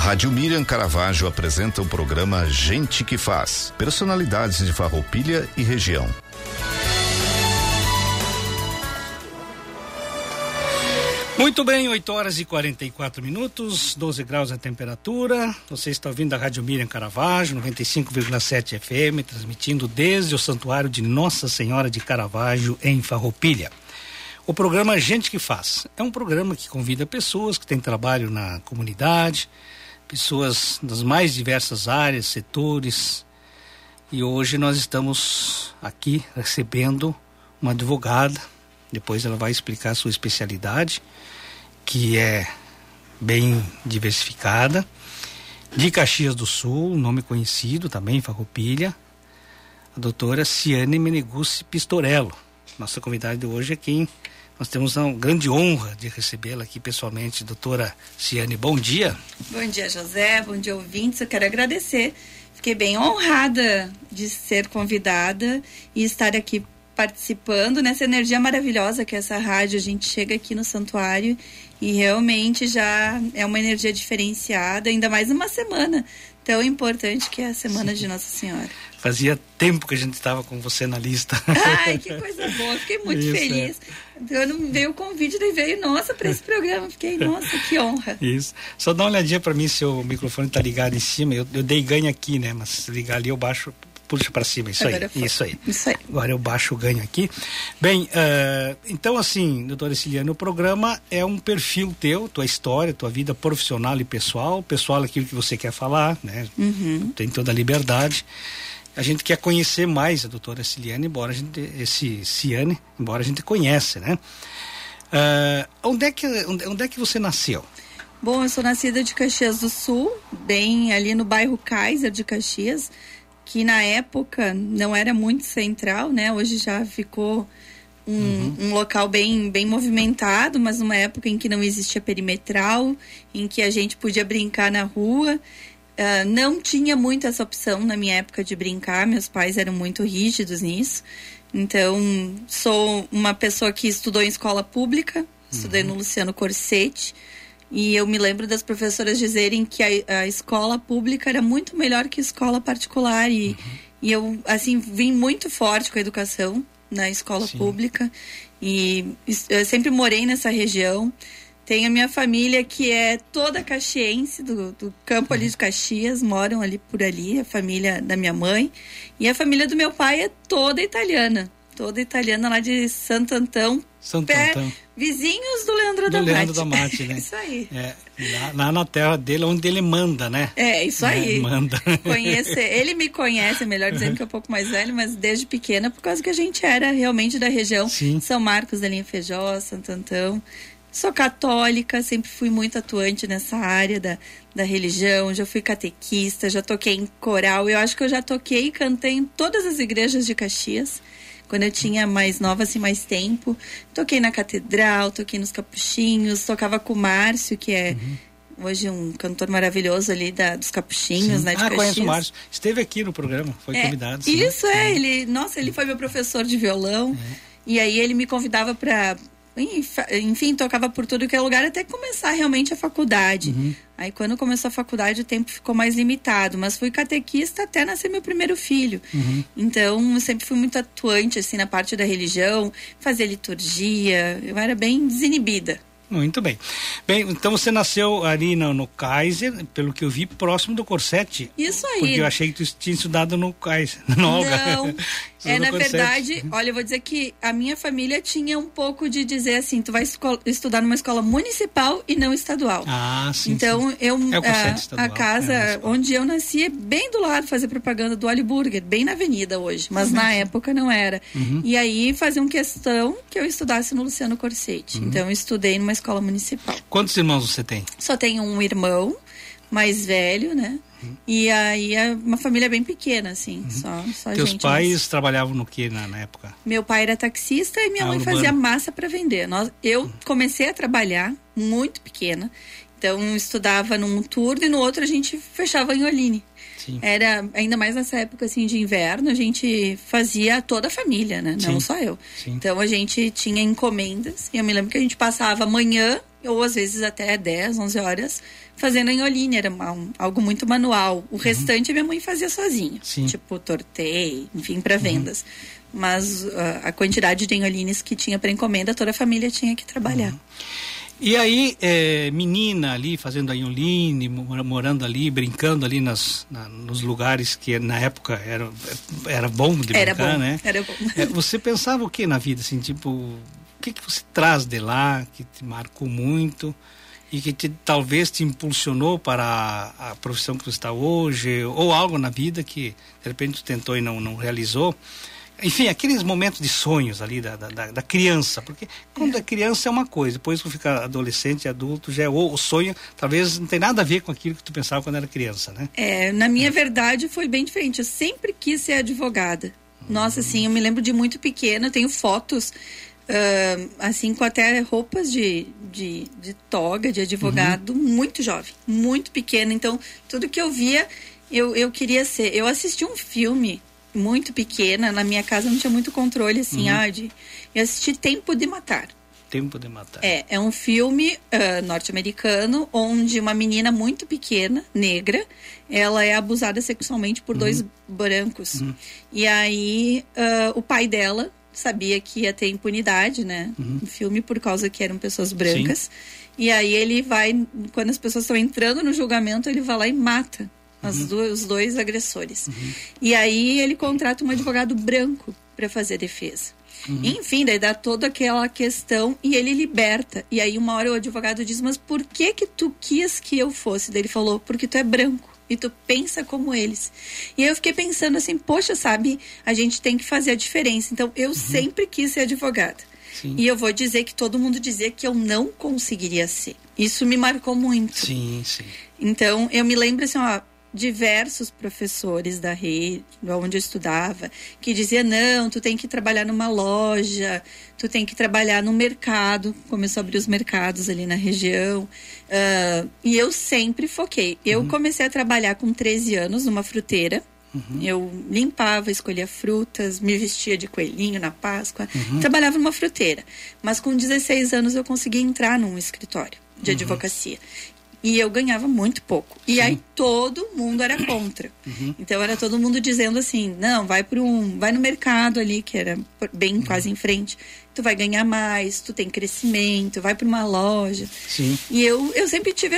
Rádio Miriam Caravaggio apresenta o programa Gente que Faz. Personalidades de Farroupilha e região. Muito bem, 8h44, 12 graus a temperatura. Você está ouvindo a Rádio Miriam Caravaggio, 95,7 FM, transmitindo desde o Santuário de Nossa Senhora de Caravaggio, em Farroupilha. O programa Gente que Faz é um programa que convida pessoas que têm trabalho na comunidade, pessoas das mais diversas áreas, setores. E hoje nós estamos aqui recebendo uma advogada. Depois ela vai explicar a sua especialidade, que é bem diversificada, de Caxias do Sul, nome conhecido também em Farroupilha, a doutora Ciane Meneguzzi Pistorello. Nossa convidada de hoje é quem nós temos a grande honra de recebê-la aqui pessoalmente. Doutora Ciane, bom dia. Bom dia, José, bom dia, ouvintes. Eu quero agradecer, fiquei bem honrada de ser convidada e estar aqui participando nessa energia maravilhosa que é essa rádio. A gente chega aqui no santuário e realmente já é uma energia diferenciada, ainda mais numa semana tão importante que é a Semana de Nossa Senhora. Fazia tempo que a gente estava com você na lista. Ai, que coisa boa, fiquei muito feliz. Quando me veio o convite, daí veio, nossa, para esse programa, fiquei, nossa, que honra. Isso, só dá uma olhadinha para mim se o microfone está ligado em cima. Eu dei ganho aqui, né, mas se ligar ali eu baixo, puxa para cima, isso aí. Agora eu baixo o ganho aqui. Bem, então assim, doutora Ciane, o programa é um perfil teu, tua história, tua vida profissional e pessoal aquilo que você quer falar, né? Tem toda a liberdade. A gente quer conhecer mais a doutora Ciane, embora a gente conhece, né? Onde é que você nasceu? Bom, eu sou nascida de Caxias do Sul, bem ali no bairro Kaiser de Caxias, que na época não era muito central, né? Hoje já ficou um local bem movimentado, mas numa época em que não existia perimetral, em que a gente podia brincar na rua. Não tinha muito essa opção na minha época de brincar, meus pais eram muito rígidos nisso. Então, sou uma pessoa que estudou em escola pública, estudei no Luciano Corsetti, e eu me lembro das professoras dizerem que a escola pública era muito melhor que a escola particular. E eu, assim, vim muito forte com a educação na escola pública. E eu sempre morei nessa região. Tenho a minha família que é toda caxiense, do campo ali de Caxias, moram ali por ali, a família da minha mãe. E a família do meu pai é toda italiana lá de Santo Antão. Vizinhos do Leandro da Mate, né? Isso aí. Lá na terra dele, onde ele manda, né? Isso aí. Manda. Ele me conhece, melhor dizendo que é um pouco mais velho, mas desde pequena, por causa que a gente era realmente da região. São Marcos da Linha Feijó, Santo Antão. Sou católica, sempre fui muito atuante nessa área da religião, já fui catequista, já toquei em coral. Eu acho que eu já toquei e cantei em todas as igrejas de Caxias. Quando eu tinha mais nova, assim, mais tempo. Toquei na catedral, toquei nos capuchinhos, tocava com o Márcio, que é hoje um cantor maravilhoso ali dos capuchinhos, né, de Caxias. Conheço o Márcio. Esteve aqui no programa, foi convidado. Sim. Isso, ele foi meu professor de violão. E aí ele me convidava para... Enfim, tocava por tudo que é lugar até começar realmente a faculdade. Aí quando começou a faculdade o tempo ficou mais limitado, mas fui catequista até nascer meu primeiro filho. Então eu sempre fui muito atuante assim na parte da religião, fazia liturgia, eu era bem desinibida. Muito bem. Bem, então você nasceu ali no Kaiser, pelo que eu vi, próximo do Corsetti. Isso aí. Porque eu achei que tu tinha estudado no Kaiser, no Olga. Não, na verdade, olha, eu vou dizer que a minha família tinha um pouco de dizer assim, tu vai estudar numa escola municipal e não estadual. Sim. Então, estadual, a casa onde eu nasci é bem do lado, fazer propaganda do Oli Burger, bem na avenida hoje, mas na época não era. E aí faziam questão que eu estudasse no Luciano Corsetti. Então, eu estudei numa escola municipal. Quantos irmãos você tem? Só tenho um irmão mais velho, né? E aí é uma família bem pequena, assim, só Teus gente. pais trabalhavam no que na época? Meu pai era taxista e minha mãe fazia massa para vender. Eu comecei a trabalhar muito pequena, então estudava num turno e no outro a gente fechava em Oline. Era, ainda mais nessa época assim de inverno, a gente fazia toda a família, né? Não só eu. Então a gente tinha encomendas, e eu me lembro que a gente passava a manhã, ou às vezes até 10, 11 horas, fazendo anholine, era algo muito manual. O restante a minha mãe fazia sozinha. Tipo, tortei, enfim, para vendas. Mas a quantidade de anholines que tinha para encomenda, toda a família tinha que trabalhar. E aí, menina ali fazendo anholine, morando ali, brincando ali nos lugares que na época era bom de brincar, né? Era bom. Você pensava o que na vida, assim, tipo, o que você traz de lá que te marcou muito e que talvez te impulsionou para a profissão que você está hoje, ou algo na vida que de repente tu tentou e não realizou? Enfim, aqueles momentos de sonhos ali da criança, porque quando é criança é uma coisa, depois que fica adolescente e adulto, já é o sonho, talvez não tem nada a ver com aquilo que tu pensava quando era criança, né? Na minha verdade foi bem diferente, eu sempre quis ser advogada. Nossa, assim, eu me lembro de muito pequena, eu tenho fotos, assim, com até roupas de toga, de advogado, muito jovem, muito pequena, então tudo que eu via, eu queria ser. Eu assisti um filme muito pequena, na minha casa não tinha muito controle, assim, eu assisti Tempo de Matar. Tempo de Matar. É um filme norte-americano, onde uma menina muito pequena, negra, ela é abusada sexualmente por dois brancos. E aí, o pai dela sabia que ia ter impunidade, né, no filme, por causa que eram pessoas brancas. E aí ele vai, quando as pessoas estão entrando no julgamento, ele vai lá e mata os dois agressores. E aí ele contrata um advogado branco para fazer a defesa. Enfim, daí dá toda aquela questão e ele liberta. E aí uma hora o advogado diz, mas por que tu quis que eu fosse? Daí ele falou, porque tu é branco e tu pensa como eles. E eu fiquei pensando assim, poxa, sabe, a gente tem que fazer a diferença. Então eu sempre quis ser advogada. E eu vou dizer que todo mundo dizia que eu não conseguiria ser. Isso me marcou muito. Então eu me lembro assim, diversos professores da rede, onde eu estudava, que dizia, não, tu tem que trabalhar numa loja, tu tem que trabalhar no mercado, começou a abrir os mercados ali na região, e eu sempre foquei. Eu comecei a trabalhar com 13 anos numa fruteira, eu limpava, escolhia frutas, me vestia de coelhinho na Páscoa, trabalhava numa fruteira, mas com 16 anos eu consegui entrar num escritório de advocacia. E eu ganhava muito pouco. E aí todo mundo era contra. Então era todo mundo dizendo assim, não, vai no mercado ali, que era bem quase em frente. Tu vai ganhar mais, tu tem crescimento, vai para uma loja. E eu sempre tive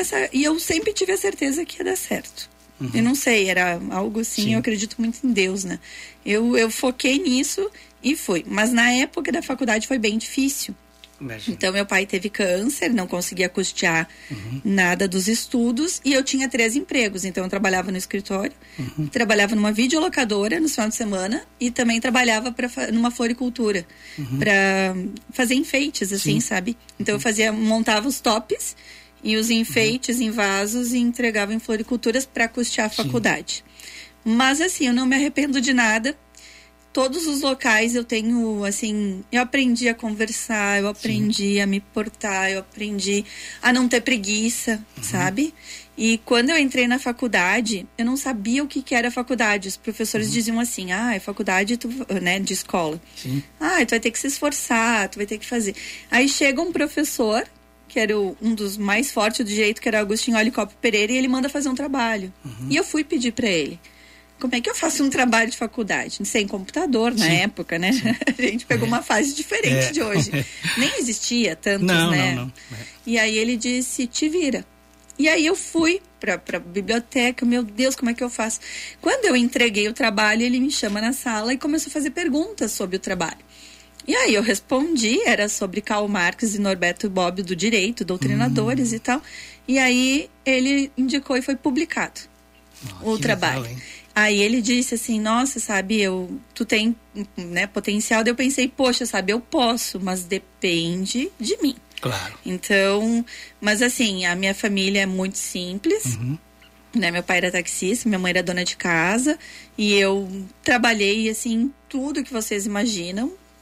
a certeza que ia dar certo. Eu não sei, era algo assim, eu acredito muito em Deus, né? Eu foquei nisso e fui. Mas na época da faculdade foi bem difícil. Imagina. Então meu pai teve câncer, não conseguia custear nada dos estudos e eu tinha 3 empregos. Então eu trabalhava no escritório, trabalhava numa videolocadora no final de semana e também trabalhava numa floricultura para fazer enfeites, assim, sabe? Então eu montava os tops e os enfeites em vasos e entregava em floriculturas para custear a faculdade. Mas assim, eu não me arrependo de nada. Todos os locais eu tenho, assim, eu aprendi a conversar, eu aprendi a me portar, eu aprendi a não ter preguiça, sabe? E quando eu entrei na faculdade, eu não sabia o que era faculdade. Os professores diziam assim, é faculdade, né, de escola. Tu vai ter que se esforçar, tu vai ter que fazer. Aí chega um professor, que era um dos mais fortes do direito, que era Agostinho Olicopo Pereira, e ele manda fazer um trabalho. E eu fui pedir para ele, como é que eu faço um trabalho de faculdade? Sem computador na época, né? A gente pegou uma fase diferente de hoje. Nem existia tantos, né? Não. E aí ele disse, te vira. E aí eu fui pra biblioteca, meu Deus, como é que eu faço? Quando eu entreguei o trabalho, ele me chama na sala e começou a fazer perguntas sobre o trabalho. E aí eu respondi, era sobre Karl Marx e Norberto Bobbio do direito, doutrinadores e tal. E aí ele indicou e foi publicado o trabalho. Legal, aí ele disse assim, nossa, sabe, tu tem, né, potencial. Daí eu pensei, poxa, sabe, eu posso, mas depende de mim. Claro. Então, mas assim, a minha família é muito simples, né, meu pai era taxista, minha mãe era dona de casa, e eu trabalhei, assim, tudo que vocês imaginam,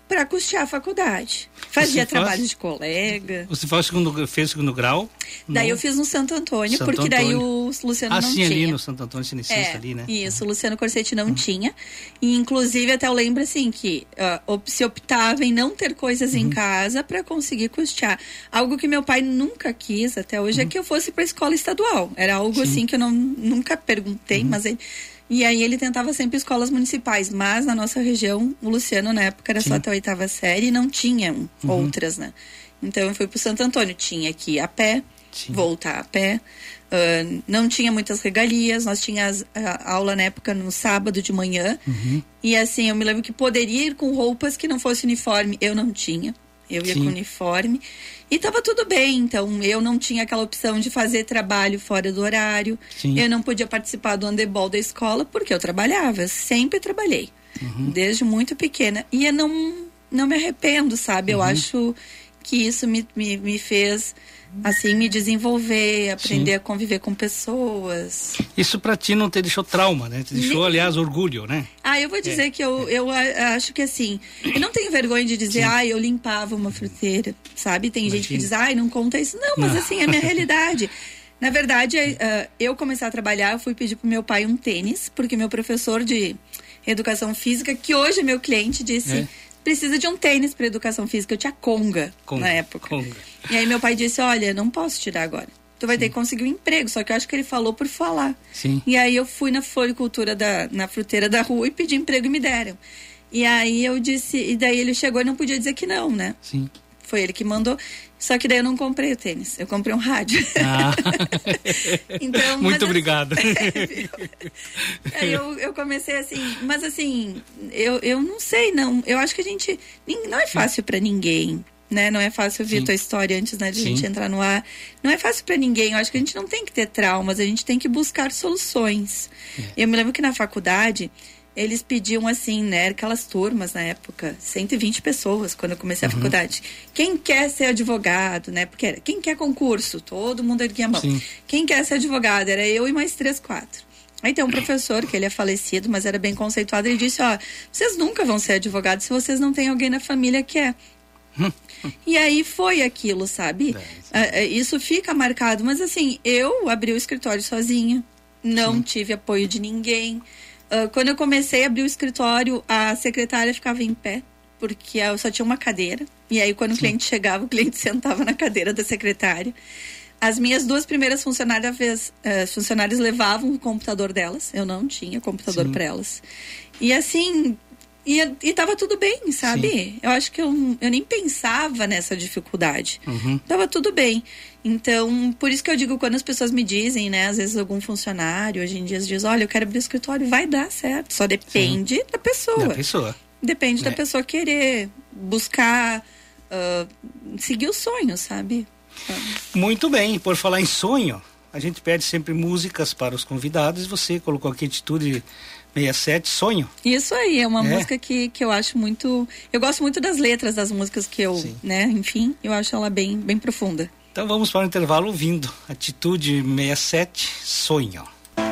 para custear a faculdade. Fazia trabalho de colega. Você fez o segundo grau? Daí eu fiz no Santo Antônio, porque daí o Luciano não tinha. Ali no Santo Antônio, Cinecense ali, né? Isso, o Luciano Corsetti não tinha. E inclusive até eu lembro assim que se optava em não ter coisas em casa para conseguir custear. Algo que meu pai nunca quis até hoje é que eu fosse para escola estadual. Era algo assim que eu nunca perguntei, mas ele... E aí ele tentava sempre escolas municipais, mas na nossa região, o Luciano na época era só até a 8ª série e não tinha outras, né? Então eu fui pro Santo Antônio, tinha que ir a pé, voltar a pé, não tinha muitas regalias, nós tínhamos aula na época no sábado de manhã, e assim, eu me lembro que poderia ir com roupas que não fosse uniforme, eu não tinha. Eu ia com uniforme e tava tudo bem, então eu não tinha aquela opção de fazer trabalho fora do horário, eu não podia participar do handebol da escola porque eu trabalhava, sempre trabalhei, desde muito pequena, e eu não me arrependo, sabe, eu acho que isso me fez, assim, me desenvolver, aprender a conviver com pessoas. Isso pra ti não te deixou trauma, né? Te deixou, aliás, orgulho, né? Eu vou dizer que eu acho que assim, eu não tenho vergonha de dizer, eu limpava uma fruteira, sabe? Tem gente que diz, não conta isso. Não, mas assim, é a minha realidade. Na verdade, eu comecei a trabalhar, eu fui pedir pro meu pai um tênis, porque meu professor de educação física, que hoje é meu cliente, disse... Precisa de um tênis para educação física. Eu tinha conga na época. E aí meu pai disse, olha, não posso te dar agora. Tu vai ter que conseguir um emprego. Só que eu acho que ele falou por falar. E aí eu fui na floricultura na fruteira da rua e pedi emprego e me deram. E aí eu disse, e daí ele chegou e não podia dizer que não, né? Foi ele que mandou. Só que daí eu não comprei o tênis. Eu comprei um rádio. Então, muito obrigado. Aí eu comecei assim, mas assim, eu não sei, não. Eu acho que não é fácil pra ninguém, né? Não é fácil ouvir tua história antes, né, de a gente entrar no ar. Não é fácil pra ninguém. Eu acho que a gente não tem que ter traumas, a gente tem que buscar soluções. Eu me lembro que na faculdade... Eles pediam assim, né, aquelas turmas na época, 120 pessoas quando eu comecei a faculdade. Quem quer ser advogado, né, porque era, quem quer concurso, todo mundo erguia a mão. Quem quer ser advogado, era eu e mais 3, 4. Aí tem um professor, que ele é falecido, mas era bem conceituado, ele disse, vocês nunca vão ser advogados se vocês não têm alguém na família que é. E aí foi aquilo, sabe? Isso fica marcado, mas assim, eu abri o escritório sozinha, não tive apoio de ninguém. Quando eu comecei a abrir o escritório, a secretária ficava em pé, porque eu só tinha uma cadeira. E aí, quando o cliente chegava, o cliente sentava na cadeira da secretária. As minhas 2 primeiras funcionárias levavam o computador delas. Eu não tinha computador para elas. E assim, e tava tudo bem, sabe? Eu acho que eu nem pensava nessa dificuldade. Tava tudo bem. Então, por isso que eu digo, quando as pessoas me dizem, né, às vezes algum funcionário hoje em dia diz, olha, eu quero abrir o escritório, vai dar certo, só depende da pessoa. Depende da pessoa querer buscar, seguir o sonho, sabe? Muito bem, por falar em sonho, a gente pede sempre músicas para os convidados, você colocou aqui Atitude 67, Sonho. Isso aí, é uma música que eu acho muito, eu gosto muito das letras das músicas que eu, né, enfim, eu acho ela bem, bem profunda. Então vamos para o intervalo ouvindo Atitude 67, Sonho.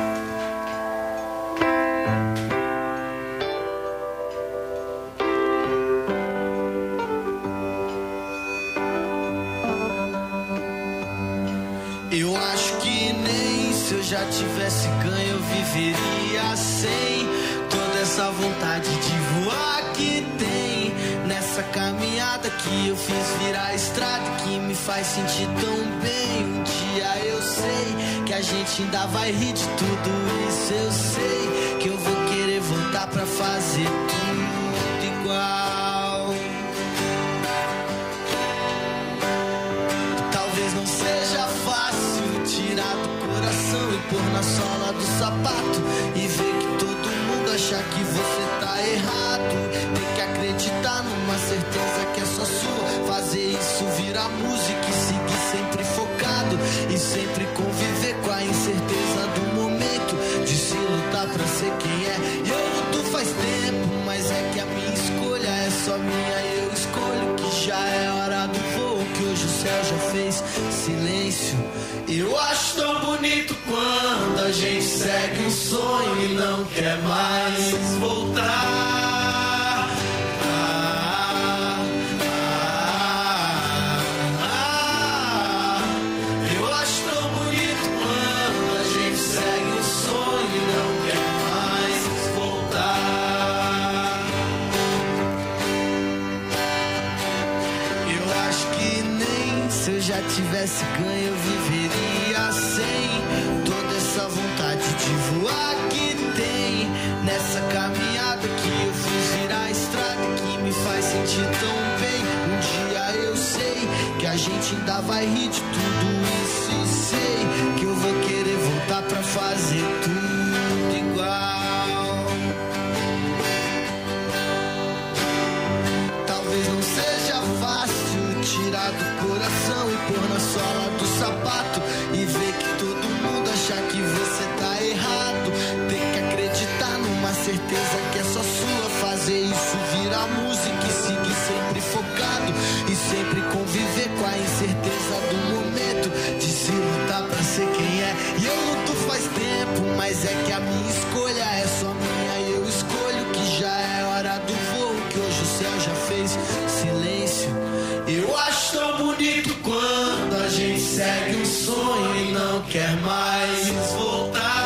Eu acho que nem se eu já tivesse ganho eu viveria sem toda essa vontade de voar que tem nessa caminhada que eu fiz virar estrada, que me faz sentir tão bem. Um dia eu sei que a gente ainda vai rir de tudo isso, eu sei que eu vou querer voltar pra fazer tudo igual. Talvez não seja fácil tirar do coração e pôr na sola do sapato e ver que todo mundo acha que você tá errado. Tem que acreditar numa certeza que é só sua, fazer isso virar música e seguir sempre focado e sempre conviver com a incerteza do momento de se lutar pra ser quem é. E eu luto faz tempo, mas é que a minha escolha é só minha e eu escolho que já é hora do voo, que hoje o céu já fez silêncio. Eu acho tão bonito quando a gente segue um sonho e não quer mais voltar. tivesse ganho eu viveria sem toda essa vontade de voar que tem nessa caminhada que eu fiz virar a estrada que me faz sentir tão bem. Um dia eu sei que a gente ainda vai rir de tudo isso e sei que eu vou querer voltar pra fazer tudo igual. Talvez não seja fácil tirar do coração e pôr na sola do sapato e ver que todo mundo achar que você tá errado. Ter que acreditar numa certeza que é só sua, fazer isso virar música e seguir sempre focado e sempre conviver com a incerteza do momento de se lutar pra ser quem é. E eu luto faz tempo, mas é que a minha escolha é só minha e eu escolho que já é hora do voo, que hoje o céu já fez silêncio. Eu acho tão bonito quando a gente segue um sonho e não quer mais voltar.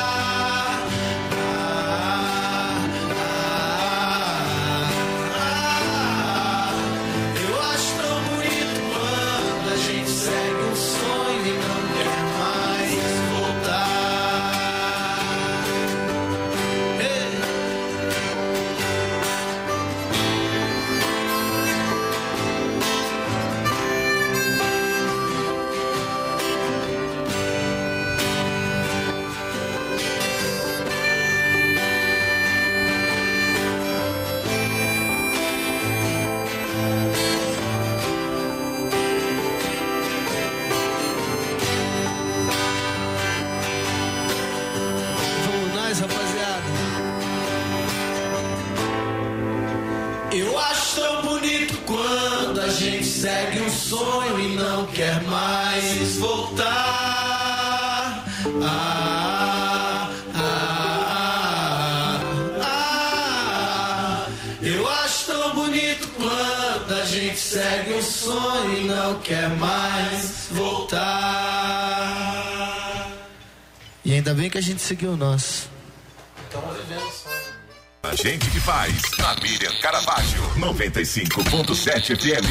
Eu acho tão bonito quando a gente segue um sonho e não quer mais voltar. Hey. Vamos nós, rapaziada. Eu acho tão bonito quando a gente segue um sonho e não quer mais voltar. Eu acho tão bonito quando a gente segue um sonho e não quer mais voltar. E ainda bem que a gente seguiu o nosso. A gente que faz. Na Miriam Caravaggio, 95.7 FM.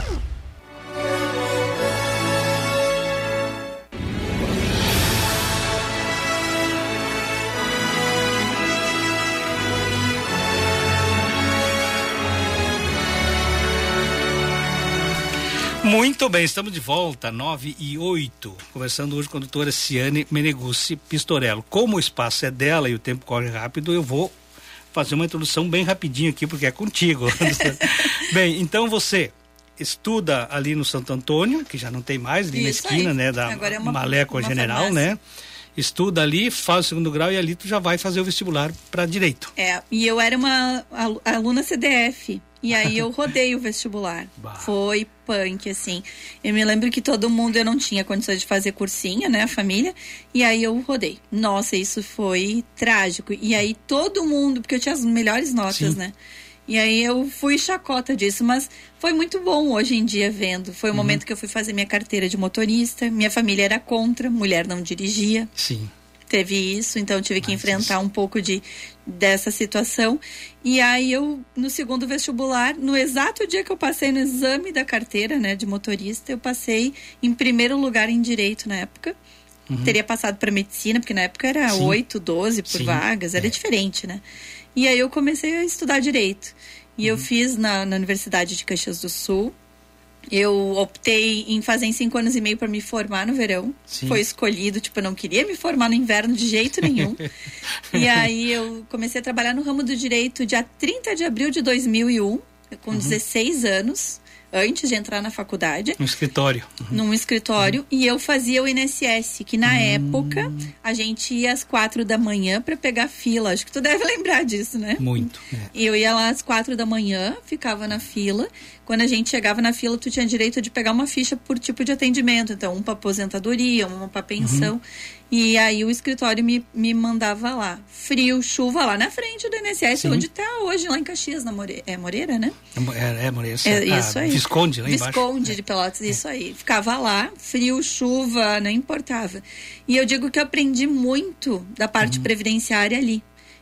Muito bem, estamos de volta, 9:08, conversando hoje com a doutora Ciane Meneguzzi Pistorello. Como o espaço é dela e o tempo corre rápido, eu vou fazer uma introdução bem rapidinho aqui, porque é contigo. Bem, então você estuda ali no Santo Antônio, que já não tem mais, ali Isso na esquina, aí. né, da Agora é Malé com a uma General, farmácia. né? Estuda ali, faz o segundo grau e ali tu já vai fazer o vestibular para direito. E eu era uma aluna CDF. E aí eu rodei o vestibular. Bah. Foi punk, assim. Eu me lembro que todo mundo, eu não tinha condições de fazer cursinho, né, a família. E aí eu rodei. Nossa, isso foi trágico. E aí todo mundo, porque eu tinha as melhores notas, Sim. né? E aí eu fui chacota disso, mas foi muito bom hoje em dia vendo. Foi o momento que eu fui fazer minha carteira de motorista. Minha família era contra, mulher não dirigia. Sim. Teve isso, então eu tive que Mas enfrentar um pouco dessa situação. E aí eu, no segundo vestibular, no exato dia que eu passei no exame da carteira, né, de motorista, eu passei em primeiro lugar em direito na época. Teria passado para medicina, porque na época era Sim. 8, 12 por Sim. vagas, era diferente, né? E aí eu comecei a estudar direito. E eu fiz na Universidade de Caxias do Sul. Eu optei em fazer em 5 anos e meio para me formar no verão. Sim. Foi escolhido, tipo, eu não queria me formar no inverno de jeito nenhum. E aí eu comecei a trabalhar no ramo do direito dia 30 de abril de 2001, com 16 anos, antes de entrar na faculdade. No escritório. Num escritório, e eu fazia o INSS, que na época a gente ia às 4 da manhã para pegar fila. Acho que tu deve lembrar disso, né? Muito. Eu ia lá às 4 da manhã, ficava na fila. Quando a gente chegava na fila, tu tinha direito de pegar uma ficha por tipo de atendimento. Então, um para aposentadoria, uma para pensão. E aí o escritório me mandava lá. Frio, chuva, lá na frente do INSS, Sim. onde tá hoje, lá em Caxias, na Moreira, né? Moreira. Isso aí. Visconde, lá embaixo. Visconde de Pelotas, isso aí. Ficava lá, frio, chuva, não importava. E eu digo que eu aprendi muito da parte previdenciária ali.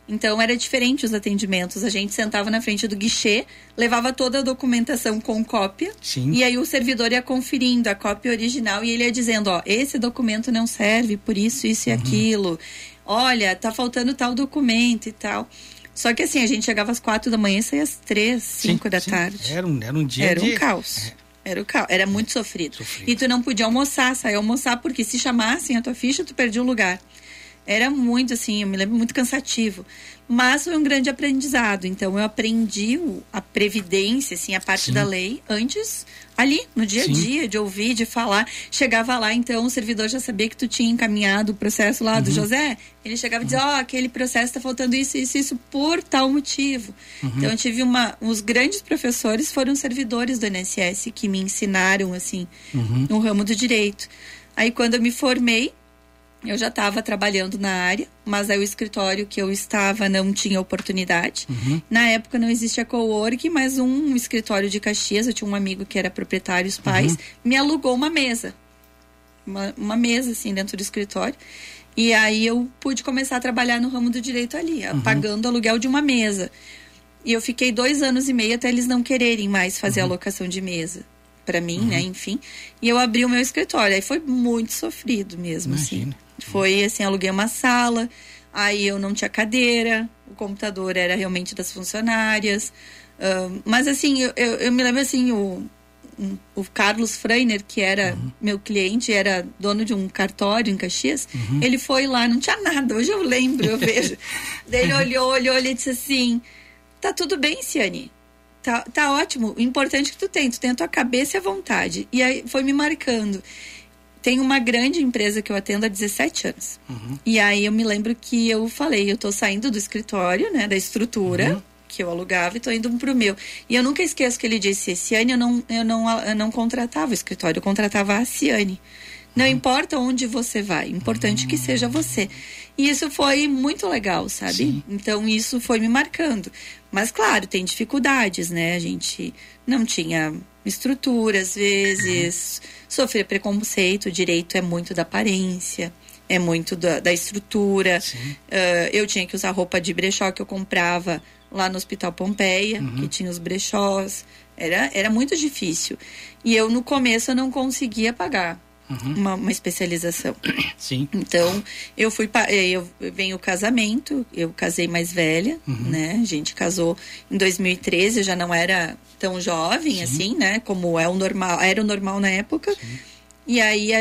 Então era diferente os atendimentos. A gente sentava na frente do guichê, levava toda a documentação com cópia. Sim. E aí o servidor ia conferindo a cópia original e ele ia dizendo, ó, esse documento não serve por isso, isso e aquilo. Olha, tá faltando tal documento e tal. Só que assim, a gente chegava às 4 da manhã e saía às 3, 5 da tarde. Era um dia Era um caos. Era muito sofrido. E tu não podia sair almoçar, porque se chamassem a tua ficha, tu perdia um lugar. Era muito, assim, eu me lembro, muito cansativo. Mas foi um grande aprendizado. Então, eu aprendi a previdência, assim, a parte da lei, antes, ali, no dia a dia, de ouvir, de falar. Chegava lá, então, o servidor já sabia que tu tinha encaminhado o processo lá do José. Ele chegava e dizia, aquele processo tá faltando isso, por tal motivo. Então, eu tive os grandes professores foram servidores do INSS que me ensinaram, assim, no ramo do direito. Aí, quando eu me formei, eu já estava trabalhando na área, mas aí o escritório que eu estava não tinha oportunidade. Na época não existia cowork, mas um escritório de Caxias, eu tinha um amigo que era proprietário, os pais, me alugou uma mesa. Uma mesa, assim, dentro do escritório. E aí eu pude começar a trabalhar no ramo do direito ali, pagando aluguel de uma mesa. E eu fiquei 2 anos e meio até eles não quererem mais fazer a locação de mesa para mim, né, enfim. E eu abri o meu escritório. Aí foi muito sofrido mesmo, assim. Foi assim, aluguei uma sala, aí eu não tinha cadeira, o computador era realmente das funcionárias. Mas assim, eu me lembro assim, o Carlos Freiner, que era meu cliente, era dono de um cartório em Caxias, ele foi lá, não tinha nada, hoje eu lembro, eu vejo. Daí ele olhou e disse assim, tá tudo bem, Ciane? Tá ótimo, o importante é que tu tem a tua cabeça e a vontade. E aí foi me marcando. Tem uma grande empresa que eu atendo há 17 anos. E aí eu me lembro que eu falei, eu tô saindo do escritório, né, da estrutura que eu alugava e tô indo pro meu. E eu nunca esqueço que ele disse, Ciane, eu não contratava o escritório, eu contratava a Ciane. Não importa onde você vai, importante que seja você. E isso foi muito legal, sabe? Sim. Então isso foi me marcando. Mas claro, tem dificuldades, né? A gente não tinha estrutura, às vezes, sofrer preconceito, o direito é muito da aparência, é muito da estrutura. Eu tinha que usar roupa de brechó que eu comprava lá no Hospital Pompeia, que tinha os brechós. Era muito difícil. E eu, no começo, eu não conseguia pagar uma especialização. Sim. Então, eu venho o casamento, eu casei mais velha, né? A gente casou em 2013, eu já não era tão jovem, assim, né? Como era o normal na época. Sim. E aí,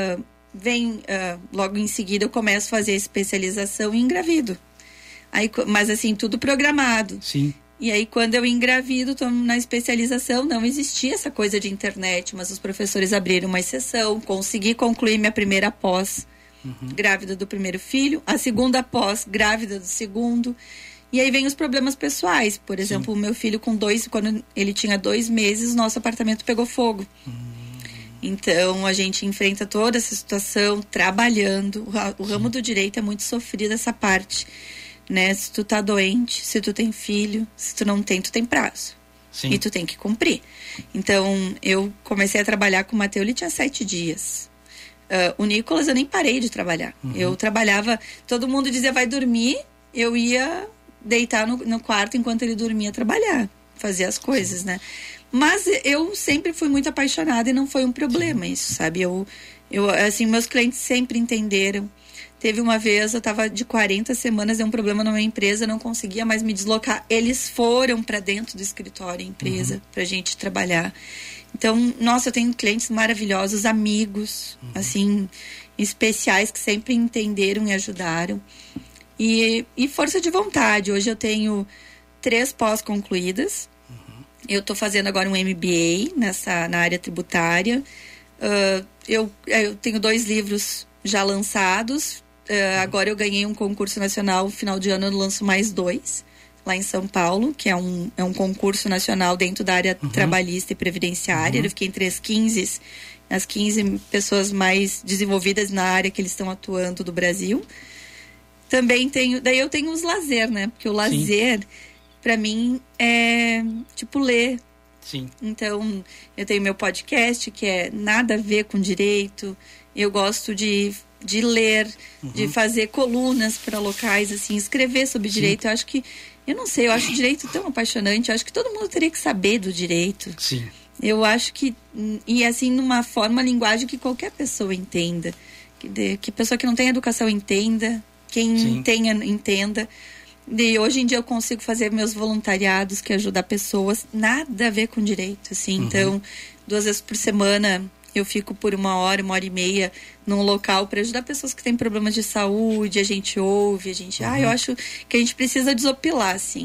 logo em seguida, eu começo a fazer a especialização e engravido. Aí, mas assim, tudo programado. Sim. E aí, quando eu engravido, tô na especialização, não existia essa coisa de internet, mas os professores abriram uma exceção, consegui concluir minha primeira pós, grávida do primeiro filho, a segunda pós, grávida do segundo. E aí vem os problemas pessoais. Por exemplo, o meu filho quando ele tinha 2 meses, nosso apartamento pegou fogo. Então, a gente enfrenta toda essa situação trabalhando. O ramo do direito é muito sofrido essa parte, né? Se tu tá doente, se tu tem filho, se tu não tem, tu tem prazo. Sim. E tu tem que cumprir. Então, eu comecei a trabalhar com o Mateus, ele tinha 7 dias. O Nicolas, eu nem parei de trabalhar. Eu trabalhava, todo mundo dizia, vai dormir, eu ia deitar no quarto enquanto ele dormia, trabalhar, fazer as coisas, né? Mas eu sempre fui muito apaixonada e não foi um problema isso, sabe? Eu assim, meus clientes sempre entenderam. Teve uma vez, eu estava de 40 semanas, deu um problema na minha empresa, não conseguia mais me deslocar. Eles foram para dentro do escritório, empresa, pra gente trabalhar. Então, nossa, eu tenho clientes maravilhosos, amigos, assim, especiais, que sempre entenderam e ajudaram. E força de vontade. Hoje eu tenho 3 pós concluídas. Eu estou fazendo agora um MBA na área tributária. Eu tenho 2 livros já lançados. Agora eu ganhei um concurso nacional, final de ano eu lanço mais 2, lá em São Paulo, que é um concurso nacional dentro da área trabalhista e previdenciária. Eu fiquei entre as 15 pessoas mais desenvolvidas na área que eles estão atuando do Brasil. Também eu tenho os lazer, né? Porque o lazer, para mim, é tipo ler. Sim. Então, eu tenho meu podcast, que é nada a ver com direito. eu gosto de ler, de fazer colunas para locais, assim, escrever sobre direito. Eu acho que, eu não sei, eu acho o direito tão apaixonante, eu acho que todo mundo teria que saber do direito. Sim. Eu acho que, e assim, numa forma, linguagem que qualquer pessoa entenda, que pessoa que não tem educação entenda, quem tenha entenda. E hoje em dia eu consigo fazer meus voluntariados que ajudam pessoas, nada a ver com direito, assim. Então, 2 vezes por semana eu fico por 1 hora, 1 hora e meia num local para ajudar pessoas que têm problemas de saúde, a gente ouve, a gente... eu acho que a gente precisa desopilar, assim.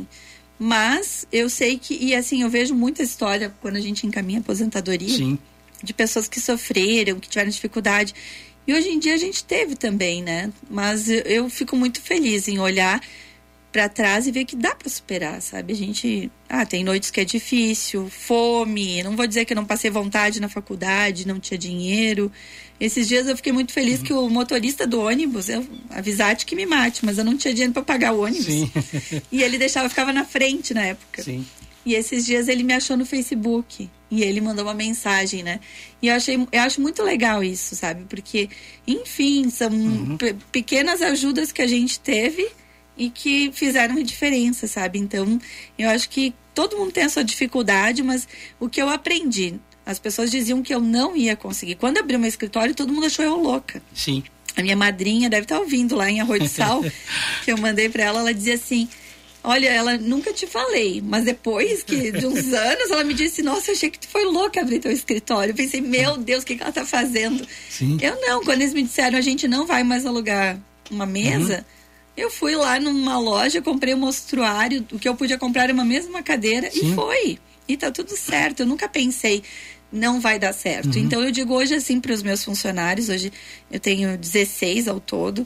Mas eu sei que, e assim, eu vejo muita história quando a gente encaminha a aposentadoria, de pessoas que sofreram, que tiveram dificuldade. E hoje em dia a gente teve também, né? Mas eu fico muito feliz em olhar para trás e ver que dá para superar, sabe? A gente, tem noites que é difícil, fome, não vou dizer que eu não passei vontade na faculdade, não tinha dinheiro. Esses dias eu fiquei muito feliz que o motorista do ônibus, a Visate que me mate, mas eu não tinha dinheiro para pagar o ônibus. E ele ficava na frente na época. E esses dias ele me achou no Facebook e ele mandou uma mensagem, né? E eu acho muito legal isso, sabe? Porque, enfim, são pequenas ajudas que a gente teve e que fizeram a diferença, sabe? Então, eu acho que todo mundo tem a sua dificuldade, mas o que eu aprendi, as pessoas diziam que eu não ia conseguir. Quando abri meu escritório, todo mundo achou eu louca. Sim. A minha madrinha deve estar ouvindo lá em Arroio do Sal, que eu mandei para ela dizia assim, olha, ela nunca te falei, mas depois de uns anos, ela me disse, nossa, eu achei que tu foi louca abrir teu escritório. Eu pensei, meu Deus, o que ela tá fazendo? Eu não, quando eles me disseram, a gente não vai mais alugar uma mesa, eu fui lá numa loja, comprei um mostruário, o que eu podia comprar era uma mesma cadeira e foi. E tá tudo certo, eu nunca pensei, não vai dar certo. Então eu digo hoje assim para os meus funcionários, hoje eu tenho 16 ao todo,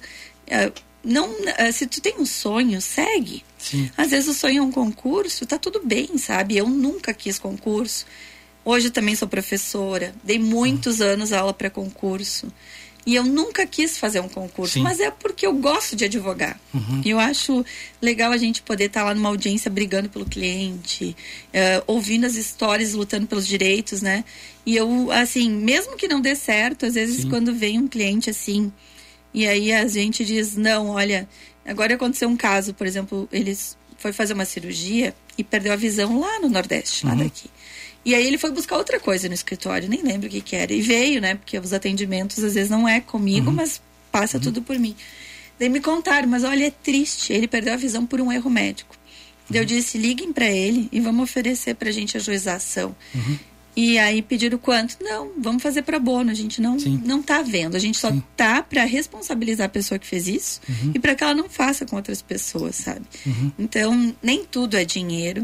se tu tem um sonho, segue. Às vezes o sonho é um concurso, tá tudo bem, sabe? Eu nunca quis concurso. Hoje eu também sou professora, dei muitos anos aula para concurso. E eu nunca quis fazer um concurso, mas é porque eu gosto de advogar. E eu acho legal a gente poder estar lá numa audiência brigando pelo cliente, ouvindo as histórias, lutando pelos direitos, né? E eu, assim, mesmo que não dê certo, às vezes quando vem um cliente assim, e aí a gente diz, não, olha, agora aconteceu um caso, por exemplo, ele foi fazer uma cirurgia e perdeu a visão lá no Nordeste, lá daqui. E aí ele foi buscar outra coisa no escritório, nem lembro o que era. E veio, né? Porque os atendimentos às vezes não é comigo, mas passa tudo por mim. Daí me contaram, mas olha, é triste. Ele perdeu a visão por um erro médico. Daí eu disse, liguem para ele e vamos oferecer pra gente ajuizar a ação. E aí pediram quanto? Não, vamos fazer pra bono. A gente não tá vendo. A gente só tá pra responsabilizar a pessoa que fez isso e pra que ela não faça com outras pessoas, sabe? Então, nem tudo é dinheiro.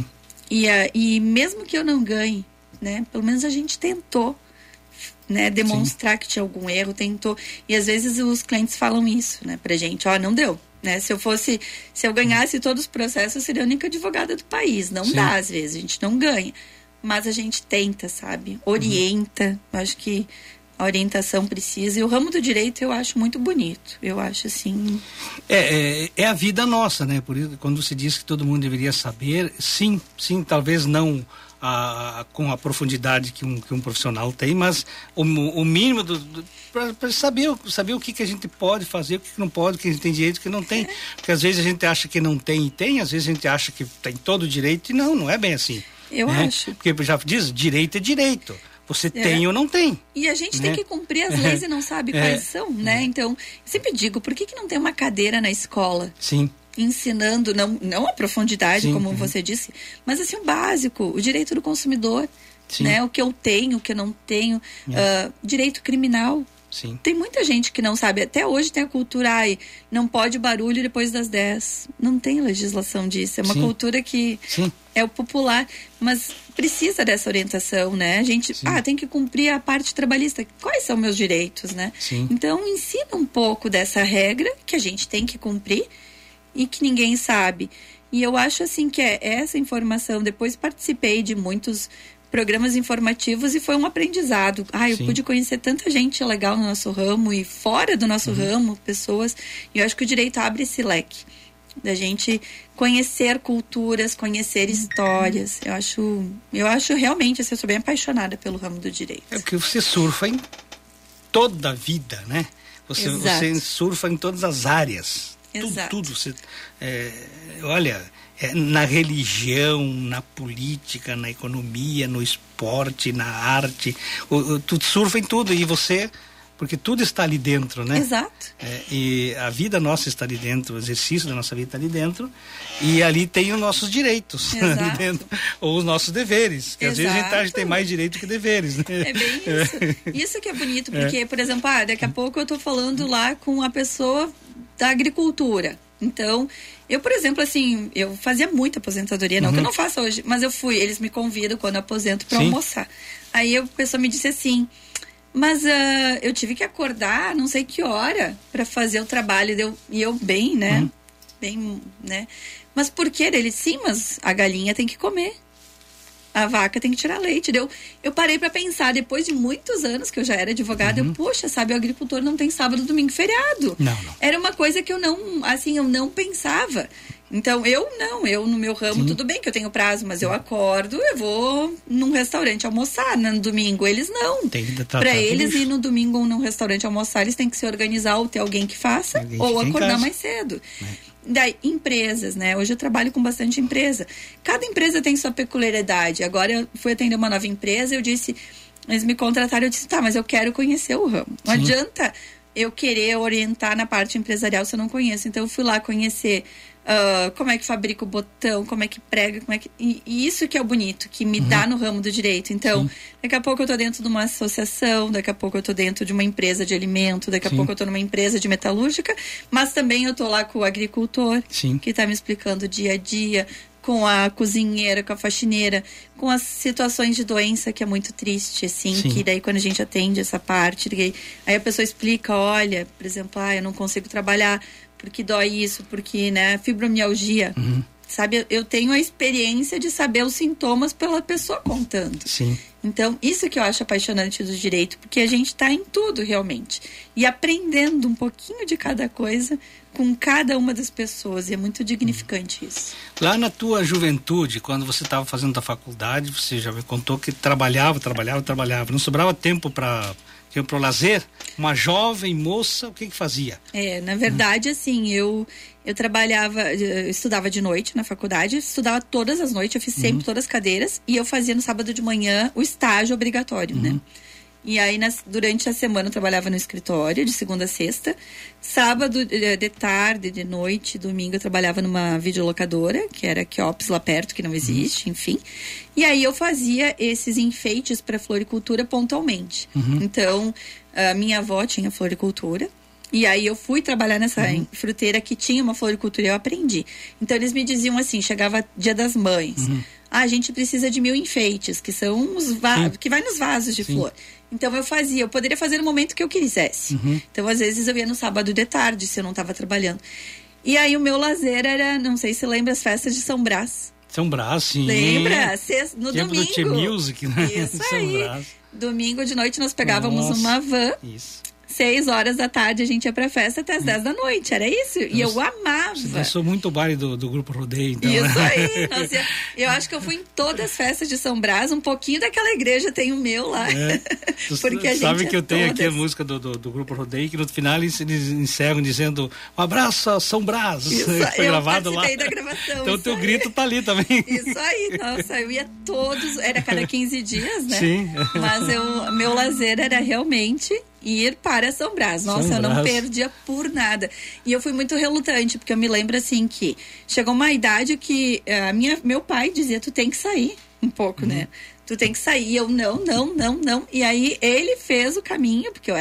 E mesmo que eu não ganhe, né? Eu menos a gente tentou, né? Demonstrar que tinha algum erro, tentou. E às vezes os clientes falam isso, né? Pra gente, não deu, né? Se eu ganhasse todos os processos, eu seria a única advogada do país. Não dá, às vezes, a gente não ganha. Mas a gente tenta, sabe? Orienta. Eu acho que a orientação precisa. E o ramo do direito eu acho muito bonito. Eu acho assim... É a vida nossa, né? Por isso, quando se diz que todo mundo deveria saber, sim, talvez não com a profundidade que um profissional tem, mas o mínimo para saber o que a gente pode fazer, o que não pode, o que a gente tem direito, o que não tem. Porque às vezes a gente acha que não tem e tem, às vezes a gente acha que tem todo o direito e não é bem assim. Eu acho. Porque já diz, direito é direito. Você tem ou não tem. E a gente tem que cumprir as leis e não sabe quais são, né? Então, eu sempre digo, por que não tem uma cadeira na escola? Ensinando, não a profundidade, como você disse, mas assim, o básico, o direito do consumidor, né? O que eu tenho, o que eu não tenho, direito criminal. Tem muita gente que não sabe, até hoje tem a cultura, não pode barulho depois das 10. Não tem legislação disso, é uma cultura que é o popular, mas precisa dessa orientação, né? A gente, tem que cumprir a parte trabalhista. Quais são meus direitos, né? Então, ensina um pouco dessa regra que a gente tem que cumprir e que ninguém sabe. E eu acho, assim, que essa informação, depois participei de muitos programas informativos e foi um aprendizado. Eu pude conhecer tanta gente legal no nosso ramo e fora do nosso ramo, pessoas, e eu acho que o direito abre esse leque da gente conhecer culturas, conhecer histórias. Eu acho realmente, assim, eu sou bem apaixonada pelo ramo do direito. É porque você surfa em toda a vida, né? Você surfa em todas as áreas. Exato. Tudo. Você, olha, na religião, na política, na economia, no esporte, na arte. Tu surfa em tudo e você... Porque tudo está ali dentro, né? Exato. E a vida nossa está ali dentro, o exercício da nossa vida está ali dentro, e ali tem os nossos direitos ali dentro, ou os nossos deveres, que às vezes a gente tem mais direito que deveres, né? É bem isso. Isso que é bonito, porque, por exemplo, daqui a pouco eu estou falando lá com a pessoa da agricultura. Então, eu, por exemplo, assim, eu fazia muita aposentadoria, não que eu não faça hoje, mas eles me convidam quando eu aposento para almoçar. Aí a pessoa me disse assim... Mas eu tive que acordar não sei que hora para fazer o trabalho. E eu bem, né? Bem, né? Mas por quê? Ele, sim, mas a galinha tem que comer. A vaca tem que tirar leite. Eu parei para pensar, depois de muitos anos que eu já era advogada, poxa, sabe, o agricultor não tem sábado, domingo, feriado. Não. Era uma coisa que eu não pensava. Então, eu no meu ramo, tudo bem que eu tenho prazo, mas eu acordo, eu vou num restaurante almoçar no domingo. Eles não. Para eles ir no domingo ou num restaurante almoçar, eles têm que se organizar ou ter alguém que faça, ou acordar mais cedo. Daí, empresas, né? Hoje eu trabalho com bastante empresa. Cada empresa tem sua peculiaridade. Agora eu fui atender uma nova empresa, eles me contrataram, eu disse, tá, mas eu quero conhecer o ramo. Não adianta eu querer orientar na parte empresarial se eu não conheço. Então eu fui lá conhecer como é que fabrica o botão, como é que prega, e isso que é o bonito, que me dá no ramo do direito. Então, daqui a pouco eu tô dentro de uma associação, daqui a pouco eu tô dentro de uma empresa de alimento, daqui a pouco eu tô numa empresa de metalúrgica, mas também eu tô lá com o agricultor, que tá me explicando o dia a dia, com a cozinheira, com a faxineira, com as situações de doença, que é muito triste, assim, que daí quando a gente atende essa parte, aí a pessoa explica, olha, por exemplo, eu não consigo trabalhar porque dói isso, porque, né, fibromialgia, sabe, eu tenho a experiência de saber os sintomas pela pessoa contando. Então, isso que eu acho apaixonante do direito, porque a gente está em tudo, realmente, e aprendendo um pouquinho de cada coisa com cada uma das pessoas, e é muito dignificante isso. Lá na tua juventude, quando você estava fazendo a faculdade, você já me contou que trabalhava, não sobrava tempo para o lazer. Uma jovem moça, o que fazia? Na verdade, assim, eu estudava de noite na faculdade, estudava todas as noites, eu fiz sempre todas as cadeiras, e eu fazia no sábado de manhã o estágio obrigatório, né? E aí, durante a semana, eu trabalhava no escritório, de segunda a sexta. Sábado, de tarde, de noite, domingo, eu trabalhava numa videolocadora, que era Quiops lá perto, que não existe, enfim. E aí, eu fazia esses enfeites para floricultura pontualmente. Então, a minha avó tinha floricultura. E aí, eu fui trabalhar nessa fruteira que tinha uma floricultura e eu aprendi. Então, eles me diziam assim, chegava Dia das Mães. A gente precisa de 1000 enfeites, que são os que vai nos vasos de flor. Então eu poderia fazer no momento que eu quisesse. Então às vezes eu ia no sábado de tarde, se eu não estava trabalhando. E aí o meu lazer era, não sei se lembra, as festas de São Brás. São Brás, sim. Lembra? No domingo. Do Music, né? Isso aí. Domingo de noite nós pegávamos uma van. Isso. 6 horas da tarde a gente ia pra festa até as 10 da noite, era isso? E eu amava. Você dançou muito o baile do Grupo Rodeio, então. Isso aí. Nossa, eu acho que eu fui em todas as festas de São Brás, um pouquinho daquela igreja tem o meu lá. Porque a sabe gente que eu tenho aqui a música do Grupo Rodeio, que no final eles encerram dizendo um abraço a São Brás. Isso, foi gravado lá. Da gravação. Então o teu grito tá ali também. Isso aí, nossa, eu ia todos, era cada 15 dias, né? Sim. Mas meu lazer era realmente ir para São Brás. Nossa, eu não perdia por nada. E eu fui muito relutante, porque eu me lembro assim que chegou uma idade que meu pai dizia, tu tem que sair um pouco, né? Tu tem que sair. E eu, não. E aí ele fez o caminho, porque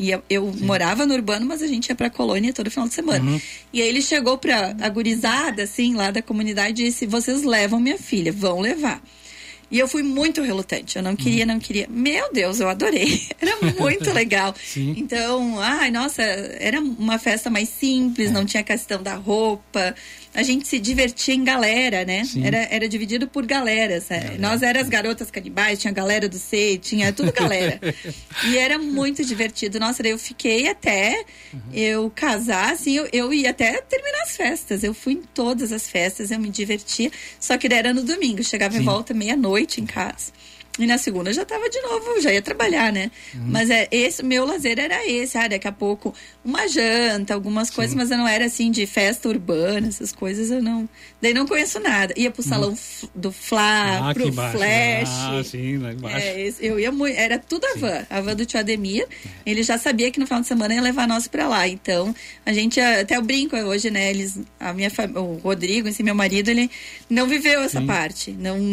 eu morava no urbano, mas a gente ia pra colônia todo final de semana. E aí ele chegou pra a gurizada, assim, lá da comunidade e disse, vocês levam minha filha, vão levar. E eu fui muito relutante, eu não queria. Meu Deus, eu adorei, era muito legal. Então, nossa, era uma festa mais simples, não tinha questão da roupa, a gente se divertia em galera, né? Era dividido por galeras, nós éramos as garotas canibais, tinha a galera do C, tinha tudo galera. E era muito divertido, nossa, daí eu fiquei até eu casar, assim, eu ia até terminar as festas, eu fui em todas as festas, eu me divertia, só que era no domingo, chegava em volta meia-noite em casa. E na segunda eu já tava de novo, já ia trabalhar, né? Mas meu lazer era esse, daqui a pouco uma janta, algumas coisas, mas eu não era assim de festa urbana, essas coisas daí não conheço nada. Ia pro salão do Flá, pro Flash. Sim, lá embaixo. Eu ia muito, era tudo a van do tio Ademir. Ele já sabia que no final de semana ia levar nós pra lá. Então, a gente, até eu brinco hoje, né? O Rodrigo, assim, meu marido, ele não viveu essa parte,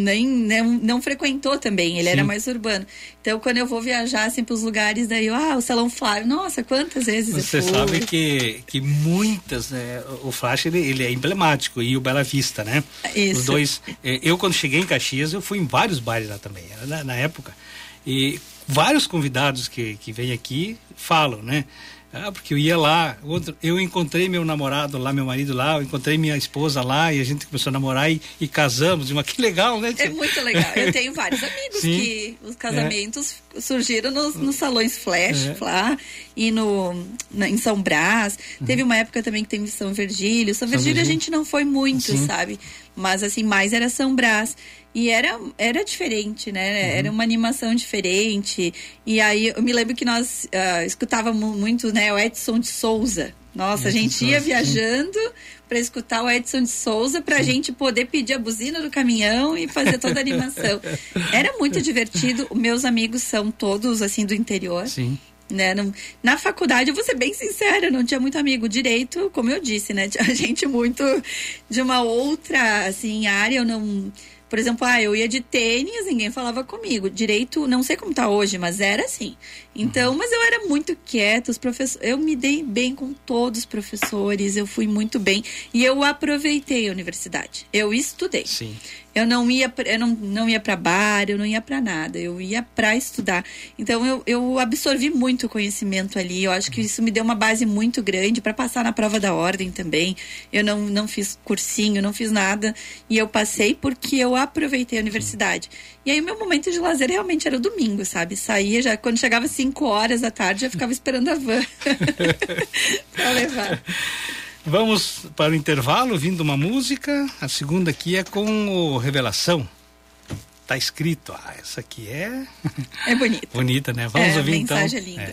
não frequentou também. Ele era mais urbano. Então, quando eu vou viajar, assim, pros lugares, daí o Salão Flávio, nossa, quantas vezes Você eu fui. sabe que muitas, né? O Flash, ele é emblemático, e o Bela Vista, né? Isso. Os dois. Eu, quando cheguei em Caxias, eu fui em vários bares lá também, na época. E vários convidados que vêm aqui falam, né? Porque eu ia lá, eu encontrei meu namorado lá, meu marido lá, eu encontrei minha esposa lá e a gente começou a namorar e casamos. Que legal, né? É muito legal. Eu tenho vários amigos que os casamentos surgiram nos salões Flash lá e em São Brás. Teve uma época também que teve São Virgílio. São Virgílio a gente não foi muito, sabe? Mas assim, mais era São Brás. E era diferente, né? Era uma animação diferente. E aí eu me lembro que nós escutávamos muito, né? O Edson de Souza. Nossa, a gente ia viajando para escutar o Edson de Souza pra gente poder pedir a buzina do caminhão e fazer toda a animação. Era muito divertido. Meus amigos são todos assim do interior. Sim. Né? Na faculdade, eu vou ser bem sincera, não tinha muito amigo. Direito, como eu disse, né? Tinha gente muito de uma outra assim, área. Eu não... Por exemplo, eu ia de tênis, ninguém falava comigo. Direito, não sei como tá hoje, mas era assim. Então, mas eu era muito quieta, eu me dei bem com todos os professores, eu fui muito bem. E eu aproveitei a universidade. Eu estudei. Sim. Eu não ia para bar, eu não ia para nada, eu ia para estudar. Então eu absorvi muito conhecimento ali. Eu acho que isso me deu uma base muito grande para passar na prova da ordem também. Eu não fiz cursinho, não fiz nada, e eu passei porque eu aproveitei a universidade. E aí o meu momento de lazer realmente era o domingo, sabe? Saía já quando chegava 5 horas da tarde, já ficava esperando a van para levar. Vamos para o intervalo, ouvindo uma música. A segunda aqui é com o Revelação. Tá escrito, essa aqui é... É bonita. Bonita, né? Vamos ouvir então. A mensagem é linda.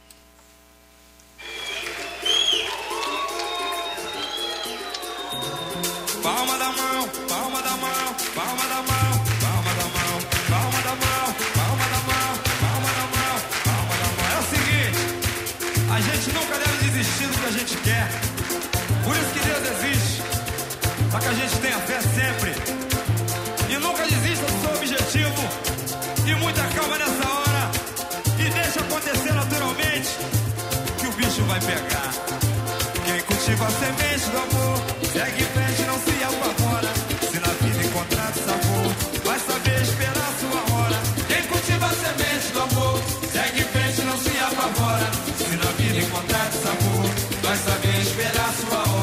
Palma da mão, palma da mão, palma da mão, palma da mão, palma da mão, palma da mão, palma da mão, palma da mão. É o seguinte, a gente nunca deve desistir do que a gente quer. Por isso que Deus existe, para que a gente tenha fé sempre. E nunca desista do seu objetivo. E muita calma nessa hora. E deixa acontecer naturalmente, que o bicho vai pegar. Quem cultiva a semente do amor, segue em frente, não se apavora. Se na vida encontrar sabor, vai saber esperar sua hora. Quem cultiva a semente do amor, segue em frente, não se apavora. Se na vida encontrar sabor, vai saber esperar sua hora.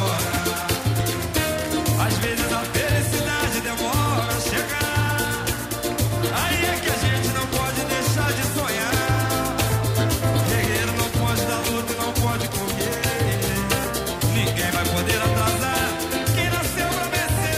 Às vezes a felicidade demora a chegar. Aí é que a gente não pode deixar de sonhar. Guerreiro não pode dar luta e não pode correr. Ninguém vai poder atrasar quem nasceu pra vencer.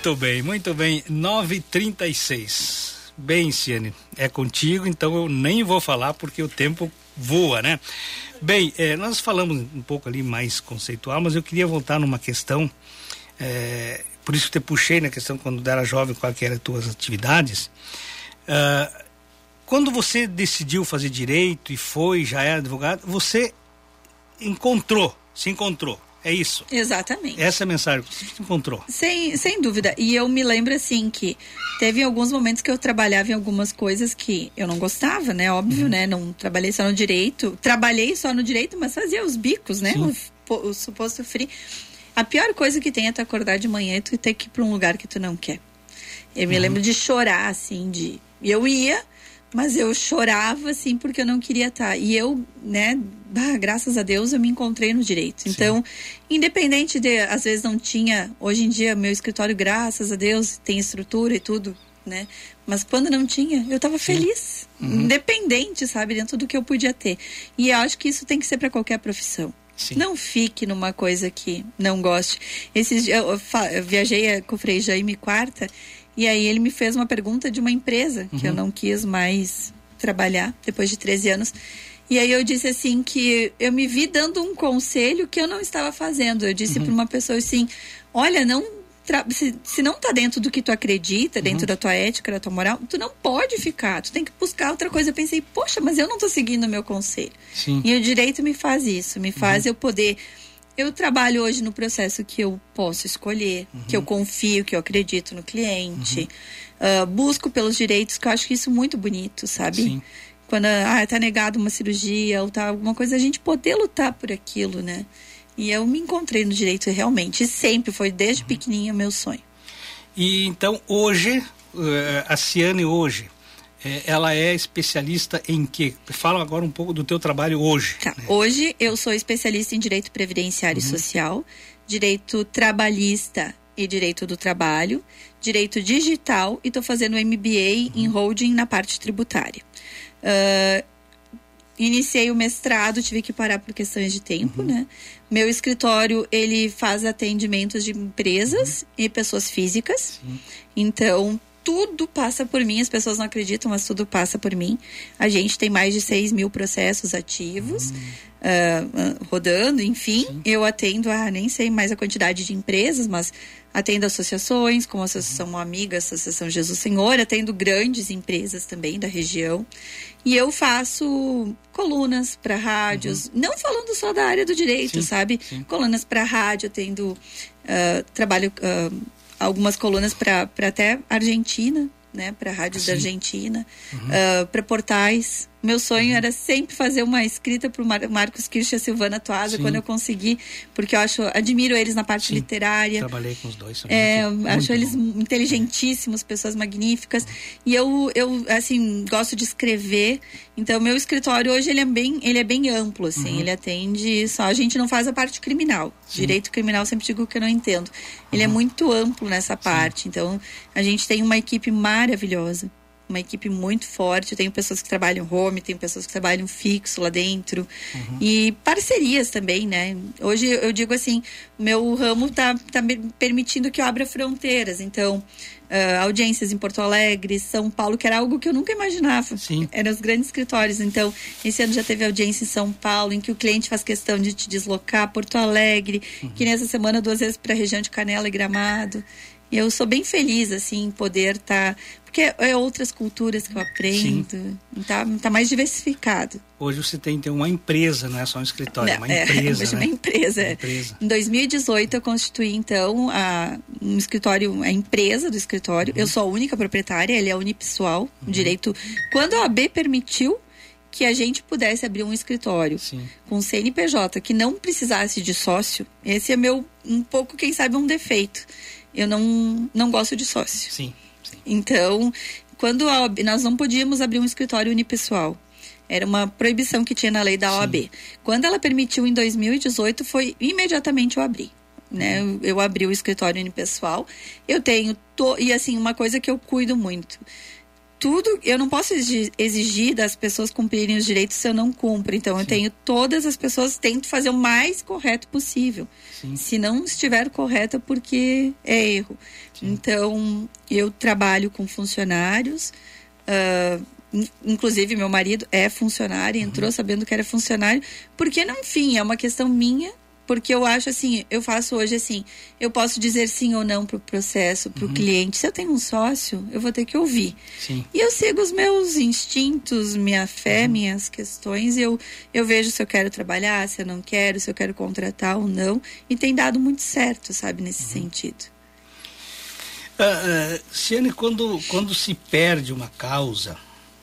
Muito bem, 9h36. Bem, Ciane, é contigo, então eu nem vou falar porque o tempo voa, né? Bem, nós falamos um pouco ali mais conceitual, mas eu queria voltar numa questão, por isso que eu te puxei na questão quando era jovem, qual que eram as tuas atividades. Quando você decidiu fazer direito e já era advogado, você se encontrou. É isso? Exatamente. Essa é a mensagem que você encontrou. Sem dúvida. E eu me lembro, assim, que teve alguns momentos que eu trabalhava em algumas coisas que eu não gostava, né? Óbvio, né? Não trabalhei só no direito. Trabalhei só no direito, mas fazia os bicos, né? O suposto free. A pior coisa que tem é tu acordar de manhã e tu ter que ir pra um lugar que tu não quer. Eu me lembro de chorar, assim, eu ia, mas eu chorava, assim, porque eu não queria estar. E eu, né, graças a Deus, eu me encontrei no direito. Sim. Então, independente às vezes não tinha, hoje em dia, meu escritório, graças a Deus, tem estrutura e tudo, né? Mas quando não tinha, eu estava feliz. Independente, sabe, dentro do que eu podia ter. E eu acho que isso tem que ser para qualquer profissão. Sim. Não fique numa coisa que não goste. Esses dias eu viajei com o Frei Jaime quarta, e aí ele me fez uma pergunta de uma empresa que eu não quis mais trabalhar depois de 13 anos. E aí eu disse assim que eu me vi dando um conselho que eu não estava fazendo. Eu disse para uma pessoa assim, olha, se não tá dentro do que tu acredita, dentro da tua ética, da tua moral, tu não pode ficar, tu tem que buscar outra coisa. Eu pensei, poxa, mas eu não tô seguindo o meu conselho. Sim. E o direito me faz isso, me faz eu poder... Eu trabalho hoje no processo que eu posso escolher, que eu confio, que eu acredito no cliente, busco pelos direitos, que eu acho que isso é muito bonito, sabe? Sim. Quando tá negado uma cirurgia ou tá alguma coisa, a gente poder lutar por aquilo, né? E eu me encontrei no direito realmente, e sempre foi desde pequenininha meu sonho. E então hoje, a Ciane hoje, ela é especialista em quê? Fala agora um pouco do teu trabalho hoje. Tá. Né? Hoje eu sou especialista em direito previdenciário e social, direito trabalhista e direito do trabalho, direito digital, e estou fazendo MBA em holding na parte tributária. Iniciei o mestrado, tive que parar por questões de tempo, né? Meu escritório, ele faz atendimentos de empresas e pessoas físicas. Sim. Então, tudo passa por mim, as pessoas não acreditam, mas tudo passa por mim. A gente tem mais de 6 mil processos ativos rodando, enfim. Sim. Eu atendo nem sei mais a quantidade de empresas, mas atendo associações, como a Associação Amiga, a Associação Jesus Senhor, atendo grandes empresas também da região. E eu faço colunas para rádios, não falando só da área do direito, sabe? Sim. Colunas para rádio, atendo, trabalho... algumas colunas para até Argentina, né, para rádios da Argentina, para portais. Meu sonho era sempre fazer uma escrita para o Marcos Kirch e a Silvana Tuasa, quando eu consegui, porque eu admiro eles na parte literária. Trabalhei com os dois também. Acho eles inteligentíssimos, pessoas magníficas. E eu assim, gosto de escrever. Então, meu escritório hoje, ele é bem amplo, assim. Ele atende só... A gente não faz a parte criminal. Sim. Direito criminal, sempre digo que eu não entendo. Ele é muito amplo nessa parte. Então, a gente tem uma equipe maravilhosa. Uma equipe muito forte. Eu tenho pessoas que trabalham home, tenho pessoas que trabalham fixo lá dentro. E parcerias também, né? Hoje eu digo assim, meu ramo tá me permitindo que eu abra fronteiras. Então, audiências em Porto Alegre, São Paulo, que era algo que eu nunca imaginava. Sim. Eram os grandes escritórios. Então, esse ano já teve audiência em São Paulo, em que o cliente faz questão de te deslocar a Porto Alegre, que nessa semana 2 vezes para a região de Canela e Gramado. E eu sou bem feliz, assim, em poder estar... Porque é outras culturas que eu aprendo. Tá mais diversificado. Hoje você tem uma empresa, não é só um escritório, é uma empresa, hoje, né? Uma empresa. Em 2018 eu constituí, então, um escritório, a empresa do escritório. Eu sou a única proprietária, ele é unipessoal, direito... Quando a OAB permitiu que a gente pudesse abrir um escritório com CNPJ, que não precisasse de sócio, esse é um pouco, quem sabe, um defeito. Eu não gosto de sócio. Sim. Então, quando nós não podíamos abrir um escritório unipessoal. Era uma proibição que tinha na lei da OAB. Quando ela permitiu em 2018, imediatamente eu abri. Né? Eu abri o escritório unipessoal. Eu tenho... E assim, uma coisa que eu cuido muito. tudo, eu não posso exigir das pessoas cumprirem os direitos se eu não cumpro. Então, eu tenho todas as pessoas, tento fazer o mais correto possível. Sim. Se não estiver correto, é porque é erro. Sim. Então, eu trabalho com funcionários, inclusive meu marido é funcionário, entrou sabendo que era funcionário, porque, não, enfim, é uma questão minha. Porque eu acho assim, eu faço hoje assim, eu posso dizer sim ou não pro processo, pro cliente. Se eu tenho um sócio, eu vou ter que ouvir. Sim. E eu sigo os meus instintos, minha fé, minhas questões. Eu vejo se eu quero trabalhar, se eu não quero, se eu quero contratar ou não. E tem dado muito certo, sabe, nesse sentido. Ciane, quando se perde uma causa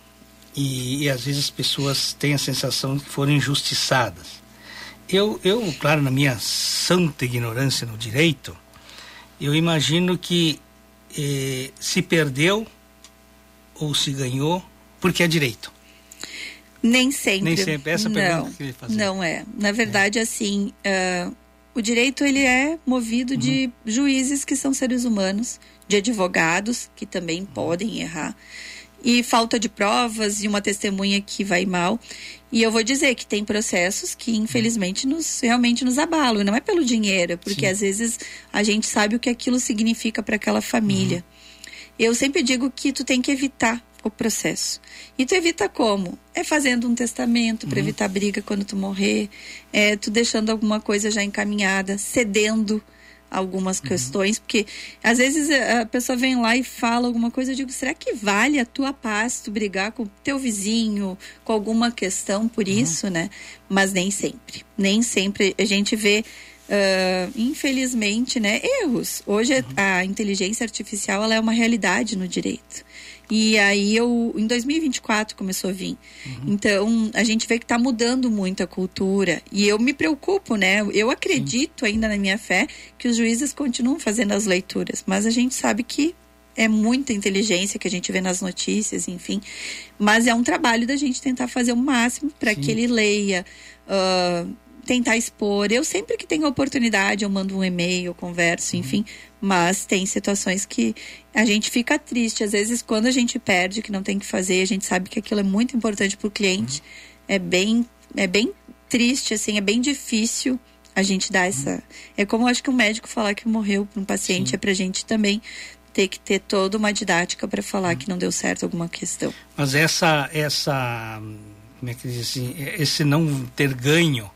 e às vezes as pessoas têm a sensação de que foram injustiçadas. Eu, claro, na minha santa ignorância no direito, eu imagino que se perdeu ou se ganhou porque é direito. Nem sempre. Nem sempre. Essa pergunta que eu ia fazer. Não é. Na verdade, assim, o direito ele é movido de juízes que são seres humanos, de advogados que também podem errar, e falta de provas e uma testemunha que vai mal. E eu vou dizer que tem processos que infelizmente realmente nos abalam. Não é pelo dinheiro, porque às vezes a gente sabe o que aquilo significa para aquela família. Eu sempre digo que tu tem que evitar o processo. E tu evita como? É fazendo um testamento para evitar briga quando tu morrer, tu deixando alguma coisa já encaminhada, cedendo algumas questões, porque às vezes a pessoa vem lá e fala alguma coisa, eu digo, será que vale a tua paz tu brigar com teu vizinho, com alguma questão por isso, né? Mas nem sempre a gente vê infelizmente, né, erros. Hoje a inteligência artificial ela é uma realidade no direito. E aí em 2024 começou a vir. Então, a gente vê que está mudando muito a cultura. E eu me preocupo, né? Eu acredito ainda na minha fé que os juízes continuam fazendo as leituras. Mas a gente sabe que é muita inteligência que a gente vê nas notícias, enfim. Mas é um trabalho da gente tentar fazer o máximo para que ele leia, tentar expor. Eu sempre que tenho oportunidade, eu mando um e-mail, eu converso, enfim. Mas tem situações que a gente fica triste. Às vezes, quando a gente perde, que não tem que fazer, a gente sabe que aquilo é muito importante para o cliente. É bem triste, assim, é bem difícil a gente dar essa... É como eu acho que um médico falar que morreu para um paciente, é pra gente também ter que ter toda uma didática para falar que não deu certo alguma questão. Mas essa como é que diz assim, esse não ter ganho,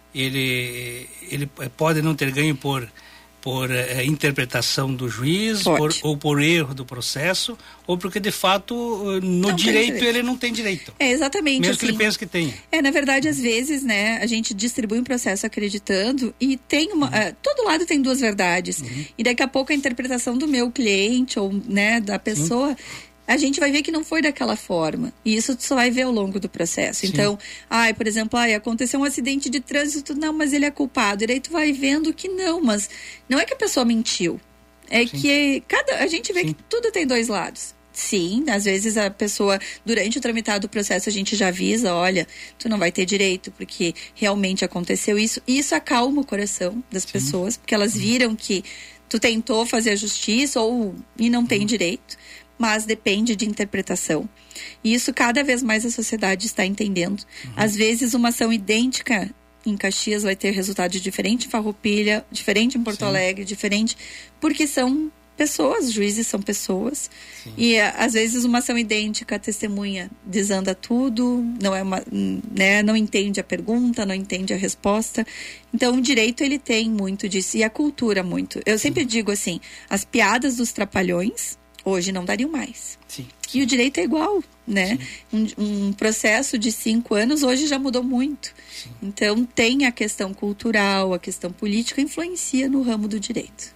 ele pode não ter ganho por interpretação do juiz, ou por erro do processo, ou porque de fato no direito ele não tem direito. Exatamente. Mesmo assim, que ele pense que tenha. Na verdade, às vezes, né, a gente distribui um processo acreditando e tem todo lado tem duas verdades. E daqui a pouco a interpretação do meu cliente ou, né, da pessoa, a gente vai ver que não foi daquela forma. E isso tu só vai ver ao longo do processo. Então, por exemplo, aconteceu um acidente de trânsito, não, mas ele é culpado. E daí tu vai vendo que não, mas não é que a pessoa mentiu. É que a gente vê que tudo tem dois lados. Sim, às vezes a pessoa, durante o tramitado do processo, a gente já avisa, olha, tu não vai ter direito, porque realmente aconteceu isso. E isso acalma o coração das pessoas, porque elas viram que tu tentou fazer a justiça e não tem direito. Mas depende de interpretação. E isso cada vez mais a sociedade está entendendo. Às vezes uma ação idêntica em Caxias vai ter resultado diferente em Farroupilha, diferente em Porto Alegre, diferente, porque são pessoas, juízes são pessoas. E às vezes uma ação idêntica, a testemunha desanda tudo, não entende a pergunta, não entende a resposta. Então o direito ele tem muito disso, e a cultura muito. Eu sempre digo assim, as piadas dos trapalhões hoje não dariam mais. E o direito é igual, né? Um processo de 5 anos hoje já mudou muito. Então tem a questão cultural, a questão política influencia no ramo do direito.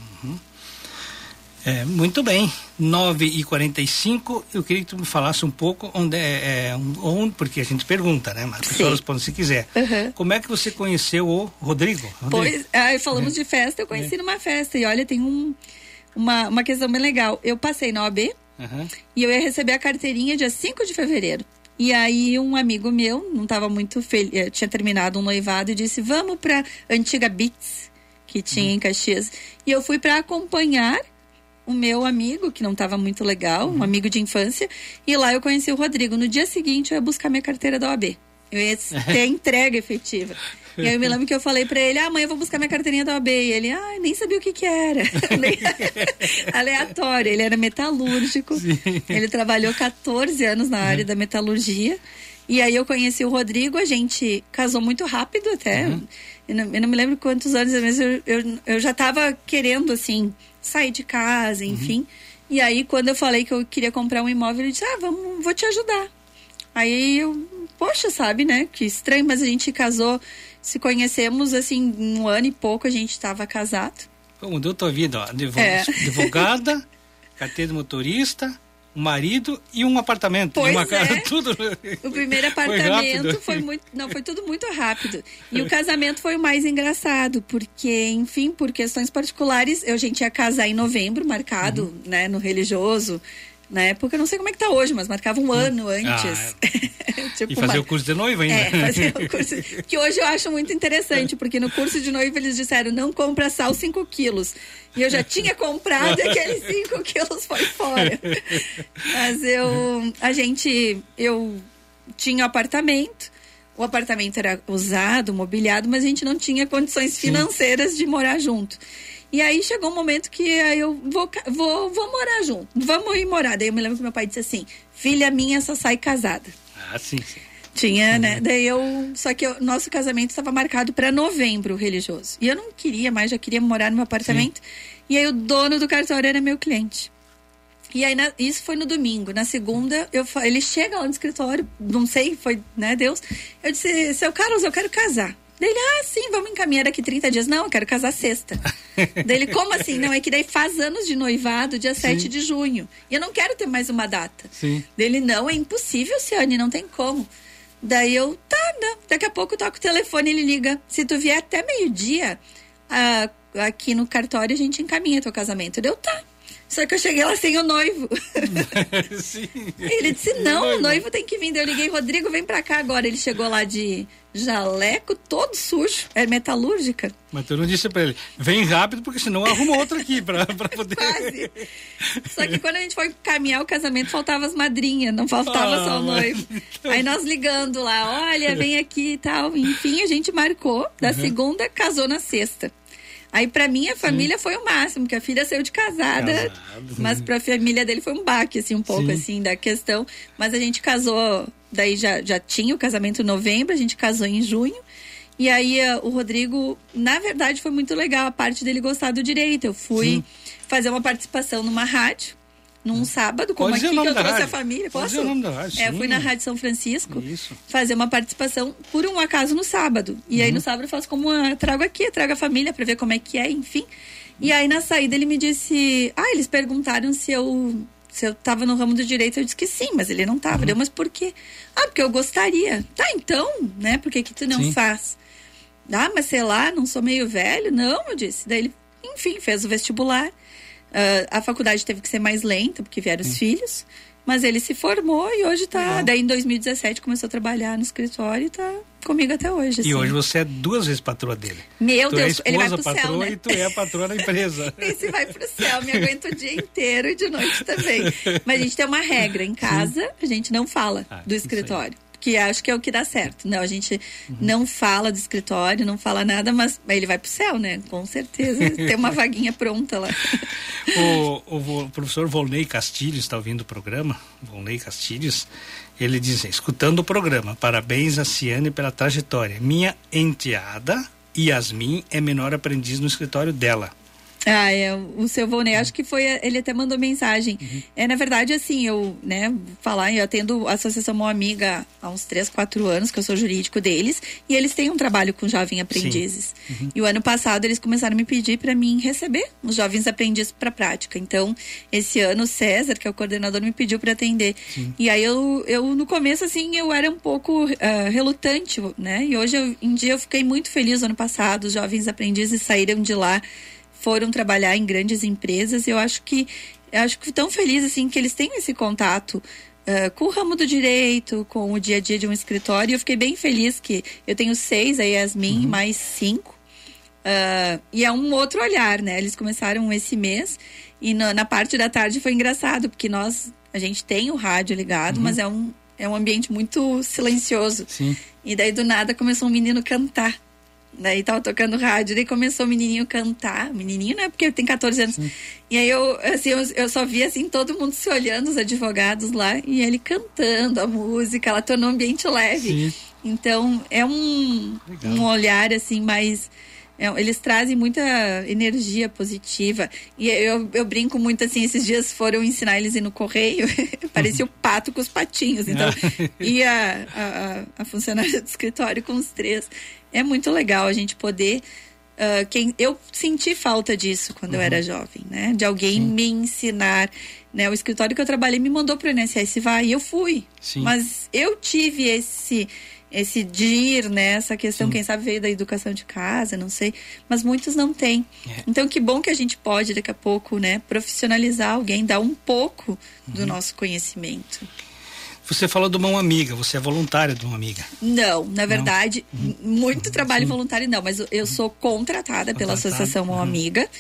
Muito bem. 9h45, eu queria que tu me falasse um pouco onde porque a gente pergunta, né? Mas a pessoa responde se quiser. Como é que você conheceu o Rodrigo? Pois, falamos de festa, eu conheci numa festa. E olha, tem uma questão bem legal. Eu passei na OAB e eu ia receber a carteirinha dia 5 de fevereiro. E aí um amigo meu, não estava muito feliz, tinha terminado um noivado e disse, vamos pra antiga Beats, que tinha em Caxias. E eu fui para acompanhar o meu amigo, que não estava muito legal, um amigo de infância, e lá eu conheci o Rodrigo. No dia seguinte eu ia buscar minha carteira da OAB. Eu ia ter a entrega efetiva. E aí eu me lembro que eu falei pra ele, amanhã eu vou buscar minha carteirinha da OAB. E ele, nem sabia o que era. Aleatório, ele era metalúrgico. Sim. Ele trabalhou 14 anos na área da metalurgia. E aí eu conheci o Rodrigo, a gente casou muito rápido até. Eu não me lembro quantos anos, mas eu já tava querendo, assim, sair de casa, enfim. E aí quando eu falei que eu queria comprar um imóvel, ele disse, vou te ajudar. Aí eu, poxa, sabe, né? Que estranho, mas a gente casou, se conhecemos, assim, 1 ano e pouco a gente estava casado. Mudou tua vida, ó. Advogada, carteira de motorista, um marido e um apartamento. Pois uma casa, tudo. O primeiro apartamento foi tudo muito rápido. E o casamento foi o mais engraçado, porque, enfim, por questões particulares, a gente ia casar em novembro, marcado, né, no religioso. Na época, eu não sei como é que tá hoje, mas marcava um ano antes. Tipo, e fazer o curso de noiva ainda. Fazer o curso. Que hoje eu acho muito interessante, porque no curso de noiva eles disseram, não compra sal 5 quilos. E eu já tinha comprado e aqueles 5 quilos foi fora. Mas eu tinha um apartamento. O apartamento era usado, mobiliado, mas a gente não tinha condições financeiras de morar junto. E aí chegou um momento que eu vou morar junto. Vamos ir morar. Daí eu me lembro que meu pai disse assim, filha minha só sai casada. Sim. Tinha, né? Daí só que o nosso casamento estava marcado para novembro religioso. E eu não queria mais, já queria morar no meu apartamento. Sim. E aí o dono do cartório era meu cliente. E aí isso foi no domingo. Na segunda, ele chega lá no escritório, não sei, foi, né, Deus. Eu disse, seu Carlos, eu quero casar. Daí ele, sim, vamos encaminhar daqui 30 dias. Não, eu quero casar sexta. Daí ele, como assim? Não, é que daí faz anos de noivado, dia 7 de junho. E eu não quero ter mais uma data. Sim. Daí ele, não, é impossível, Ciane, não tem como. Daí eu, não. Daqui a pouco eu toco o telefone, ele liga. Se tu vier até meio-dia, aqui no cartório a gente encaminha teu casamento. Daí eu, tá. Só que eu cheguei lá sem o noivo. Sim. Ele disse, não, o noivo tem que vir. Daí eu liguei, Rodrigo, vem pra cá agora. Ele chegou lá de jaleco, todo sujo. É metalúrgica. Mas tu não disse pra ele, vem rápido, porque senão arruma outro aqui pra poder... Quase. Só que quando a gente foi caminhar o casamento, faltava as madrinhas, não faltava só o noivo. Então... Aí nós ligando lá, olha, vem aqui e tal. Enfim, a gente marcou. Da segunda, casou na sexta. Aí pra minha família foi o máximo, que a filha saiu de casada, mas pra família dele foi um baque, assim, um pouco, assim, da questão. Mas a gente casou, daí já tinha o casamento em novembro, a gente casou em junho. E aí o Rodrigo, na verdade, foi muito legal a parte dele gostar do direito. Eu fui fazer uma participação numa rádio, num sábado, como aqui que eu trouxe a família. Posso? Pode dizer o nome da rádio, eu fui na Rádio São Francisco fazer uma participação por um acaso no sábado. E aí no sábado eu faço como trago a família pra ver como é que é, enfim. E aí na saída ele me disse, eles perguntaram se eu tava no ramo do direito. Eu disse que sim, mas ele não tava. Mas por quê? Porque eu gostaria. Tá, então, né? Por que tu não faz? Mas sei lá, não sou meio velho? Não, eu disse. Daí ele, enfim, fez o vestibular. A faculdade teve que ser mais lenta, porque vieram os filhos, mas ele se formou e hoje tá... Daí em 2017 começou a trabalhar no escritório e tá comigo até hoje. E hoje você é 2 vezes patroa dele. Meu Deus, esposa, ele vai pro patroa, céu, né? E tu é a patroa da empresa. Esse vai pro céu, me aguenta o dia inteiro e de noite também. Mas a gente tem uma regra, em casa a gente não fala do escritório. Que acho que é o que dá certo. Não, a gente não fala do escritório, não fala nada, mas ele vai pro céu, né? Com certeza. Tem uma vaguinha pronta lá. O professor Volney Castilhos está ouvindo o programa. Volney Castilhos, ele diz, escutando o programa, parabéns a Ciane pela trajetória. Minha enteada, Yasmin, é menor aprendiz no escritório dela. O seu Volney, acho que foi, ele até mandou mensagem. Na verdade, assim, eu atendo a Associação Mão Amiga há uns 3, 4 anos, que eu sou jurídico deles, e eles têm um trabalho com jovens aprendizes. E o ano passado eles começaram a me pedir para mim receber os jovens aprendizes para prática. Então, esse ano o César, que é o coordenador, me pediu para atender. E aí eu no começo, assim, eu era um pouco relutante, né? E hoje em dia eu fiquei muito feliz. Ano passado os jovens aprendizes saíram de lá, foram trabalhar em grandes empresas. Eu acho que tão feliz assim que eles têm esse contato com o ramo do direito, com o dia a dia de um escritório. E eu fiquei bem feliz que eu tenho 6, a Yasmin mais 5. E é um outro olhar, né? Eles começaram esse mês e na parte da tarde foi engraçado, porque a gente tem o rádio ligado, mas é um ambiente muito silencioso. Sim. E daí do nada começou um menino cantar. Daí tava tocando rádio, daí começou o menininho cantar. Menininho, né? Porque tem 14 anos. Sim. E aí eu só vi assim, todo mundo se olhando, os advogados lá, e ele cantando a música, ela tornou um ambiente leve. Sim. Então é um olhar assim mais... eles trazem muita energia positiva. E eu brinco muito assim, esses dias foram ensinar eles a ir no correio, parecia o pato com os patinhos. Então, e a funcionária do escritório com os 3. É muito legal a gente poder... eu senti falta disso quando eu era jovem, né? De alguém me ensinar, né? O escritório que eu trabalhei me mandou para o INSS, vai, e eu fui. Sim. Mas eu tive esse de ir, né? Essa questão, quem sabe veio da educação de casa, não sei, mas muitos não têm. Então, que bom que a gente pode, daqui a pouco, né, profissionalizar alguém, dar um pouco do nosso conhecimento. Você falou de uma amiga, você é voluntária de uma amiga. Não, na verdade, muito trabalho voluntário não, mas eu sou contratada pela Associação Mão Amiga.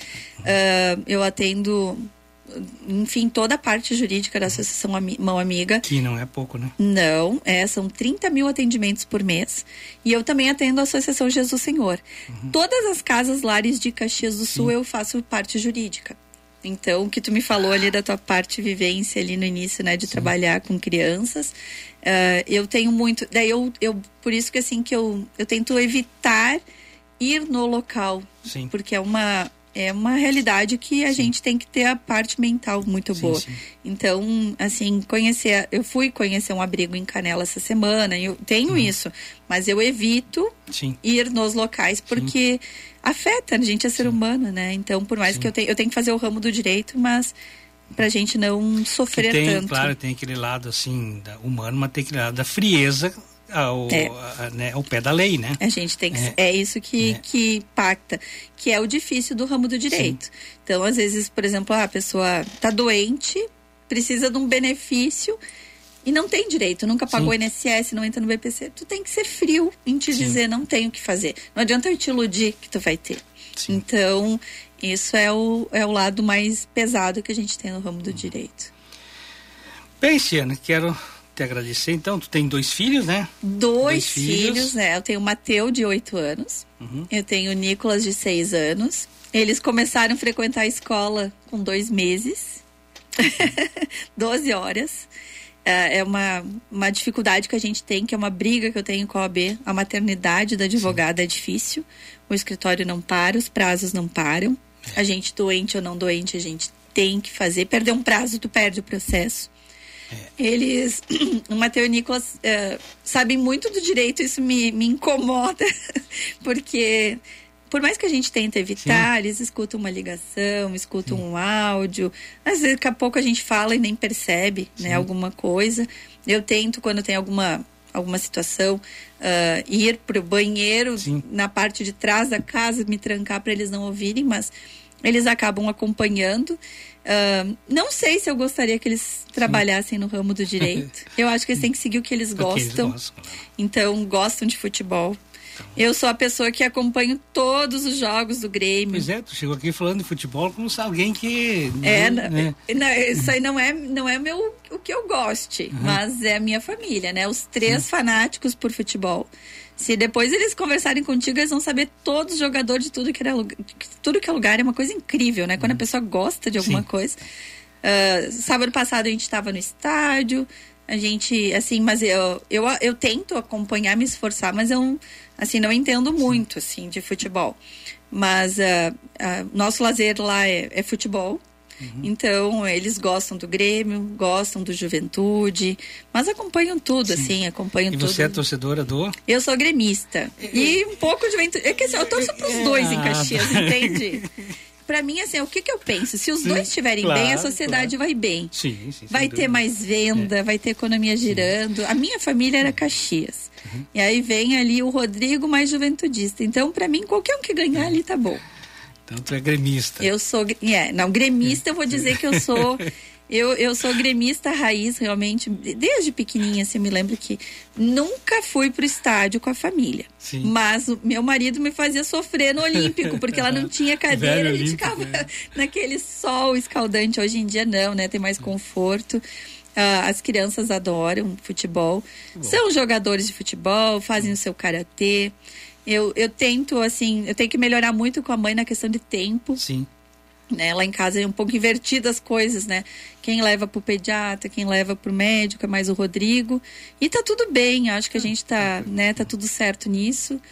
Eu atendo, enfim, toda a parte jurídica da Associação Mão Amiga. Que não é pouco, né? Não, são 30 mil atendimentos por mês. E eu também atendo a Associação Jesus Senhor. Todas as casas lares de Caxias do Sul eu faço parte jurídica. Então, o que tu me falou ali da tua parte vivência ali no início, né, de trabalhar com crianças, eu tenho muito, daí eu por isso que assim que eu tento evitar ir no local, porque é uma realidade que a gente tem que ter a parte mental muito boa. Então, assim, eu fui conhecer um abrigo em Canela essa semana, eu tenho isso, mas eu evito ir nos locais porque afeta, a gente é ser humano, né? Então, por mais que eu tenho que fazer o ramo do direito, mas pra gente não sofrer tanto. Claro, tem aquele lado assim, humano, mas tem aquele lado da frieza ao pé da lei, né? A gente tem que... É isso que pacta, que é o difícil do ramo do direito. Então, às vezes, por exemplo, a pessoa tá doente, precisa de um benefício e não tem direito, nunca pagou INSS, não entra no BPC, tu tem que ser frio em te dizer, não tem o que fazer. Não adianta eu te iludir que tu vai ter. Então, isso é o lado mais pesado que a gente tem no ramo do direito. Bem, Ciana, quero te agradecer. Então, tu tem 2 filhos, né? Dois filhos, né? Eu tenho o Mateu, de 8 anos. Eu tenho o Nicolas, de 6 anos. Eles começaram a frequentar a escola com 2 meses. 12 horas. É uma dificuldade que a gente tem, que é uma briga que eu tenho com a OAB. A maternidade da advogada é difícil. O escritório não para, os prazos não param. A gente, doente ou não doente, a gente tem que fazer. Perder um prazo, tu perde o processo. Eles, o Mateu e o Nicolas, sabem muito do direito, isso me incomoda, porque por mais que a gente tente evitar, eles escutam uma ligação, escutam um áudio, às vezes daqui a pouco a gente fala e nem percebe, né, alguma coisa. Eu tento, quando tem alguma situação, ir pro banheiro na parte de trás da casa, me trancar para eles não ouvirem, mas eles acabam acompanhando. Não sei se eu gostaria que eles trabalhassem no ramo do direito. Eu acho que eles têm que seguir o que eles gostam. Então, gostam de futebol. Eu sou a pessoa que acompanho todos os jogos do Grêmio. Pois é, tu chegou aqui falando de futebol como se alguém que... isso aí não é o que eu goste, mas é a minha família, né? Os 3 fanáticos por futebol. Se depois eles conversarem contigo, eles vão saber todos os jogadores de tudo que é lugar. É uma coisa incrível, né? Quando a pessoa gosta de alguma coisa. Sábado passado a gente estava no estádio, a gente, assim, mas eu tento acompanhar, me esforçar, mas eu, assim, não entendo muito, assim, de futebol. Mas nosso lazer lá é futebol. Então, eles gostam do Grêmio, gostam do Juventude, mas acompanham tudo, acompanham tudo. E você é torcedora do? Eu sou gremista. E um pouco de Juventude. É que assim, eu torço pros dois em Caxias, entende? Pra mim, assim, o que eu penso? Se os dois estiverem bem, a sociedade vai bem. Vai ter mais venda, vai ter economia girando. A minha família era Caxias. E aí vem ali o Rodrigo mais juventudista. Então, pra mim, qualquer um que ganhar ali tá bom. Então tu é gremista. Eu sou, gremista eu vou dizer que eu sou Eu sou gremista raiz, realmente, desde pequenininha, assim, eu me lembro que nunca fui pro estádio com a família. Sim. Mas o meu marido me fazia sofrer no Olímpico, porque lá não tinha cadeira, a gente ficava naquele sol escaldante. Hoje em dia não, né? Tem mais conforto. As crianças adoram futebol. São jogadores de futebol, fazem o seu karatê. Eu tento, assim, eu tenho que melhorar muito com a mãe na questão de tempo. Sim. Né? Lá em casa é um pouco invertida as coisas, né? Quem leva pro pediatra, quem leva pro médico é mais o Rodrigo. E tá tudo bem, acho que a gente tá, né? Tá tudo certo nisso.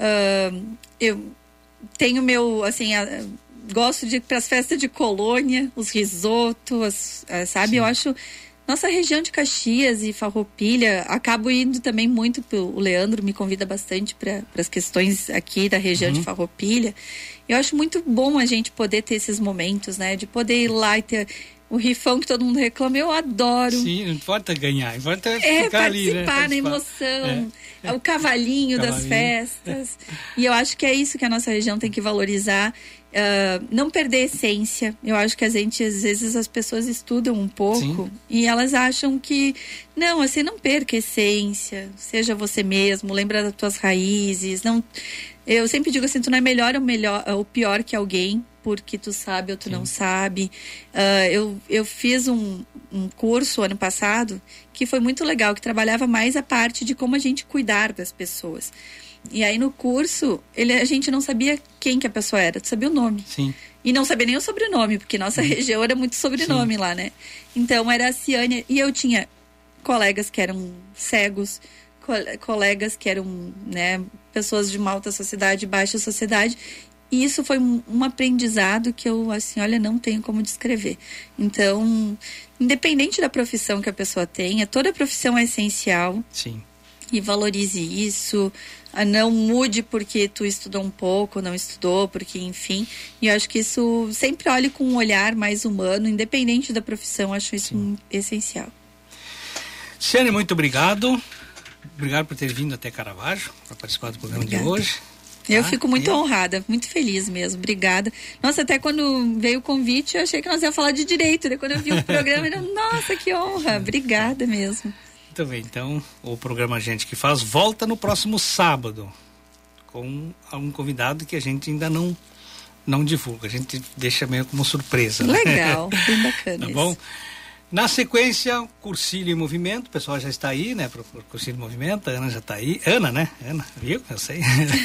Eu tenho meu, assim, gosto de ir pras festas de colônia, os risotos, sabe? Sim. Eu acho... Nossa região de Caxias e Farroupilha, acabo indo também muito, o Leandro me convida bastante para as questões aqui da região de Farroupilha. Eu acho muito bom a gente poder ter esses momentos, né? De poder ir lá e ter o rifão que todo mundo reclama, eu adoro. Sim, não importa ganhar, importa ficar ali, né? Participar na emoção, o cavalinho das festas. E eu acho que é isso que a nossa região tem que valorizar. Não perder a essência. Eu acho que às vezes as pessoas estudam um pouco. Sim. E elas acham que não, assim, não perca a essência, seja você mesmo, lembra das tuas raízes. Não, eu sempre digo assim, tu não é melhor ou pior que alguém porque tu sabe ou tu não sabe. Eu fiz um curso ano passado que foi muito legal, que trabalhava mais a parte de como a gente cuidar das pessoas. E aí no curso, a gente não sabia quem que a pessoa era, tu sabia o nome. Sim. E não sabia nem o sobrenome, porque nossa região era muito sobrenome lá, né? Então era a Ciane, e eu tinha colegas que eram cegos, colegas que eram, né, pessoas de uma alta sociedade, baixa sociedade. E isso foi um aprendizado que eu, assim, olha, não tenho como descrever. Então, independente da profissão que a pessoa tenha, toda profissão é essencial. Sim. E valorize isso, não mude porque tu estudou um pouco, não estudou, porque enfim. E eu acho que isso, sempre olhe com um olhar mais humano, independente da profissão, acho isso essencial. Ciane, muito obrigado. Obrigado por ter vindo até Caravaggio para participar do programa de hoje. Eu fico muito honrada, muito feliz mesmo, obrigada. Nossa, até quando veio o convite, eu achei que nós íamos falar de direito, né? Quando eu vi o programa, nossa, que honra, obrigada mesmo. Muito bem, então o programa Gente que Faz volta no próximo sábado com algum convidado que a gente ainda não divulga, a gente deixa meio como surpresa. Legal, bem bacana. Tá bom? Na sequência, Cursilho em Movimento, o pessoal já está aí, né, pro Cursilho em Movimento, a Ana já está aí, Ana, né? Ana, viu? Eu sei.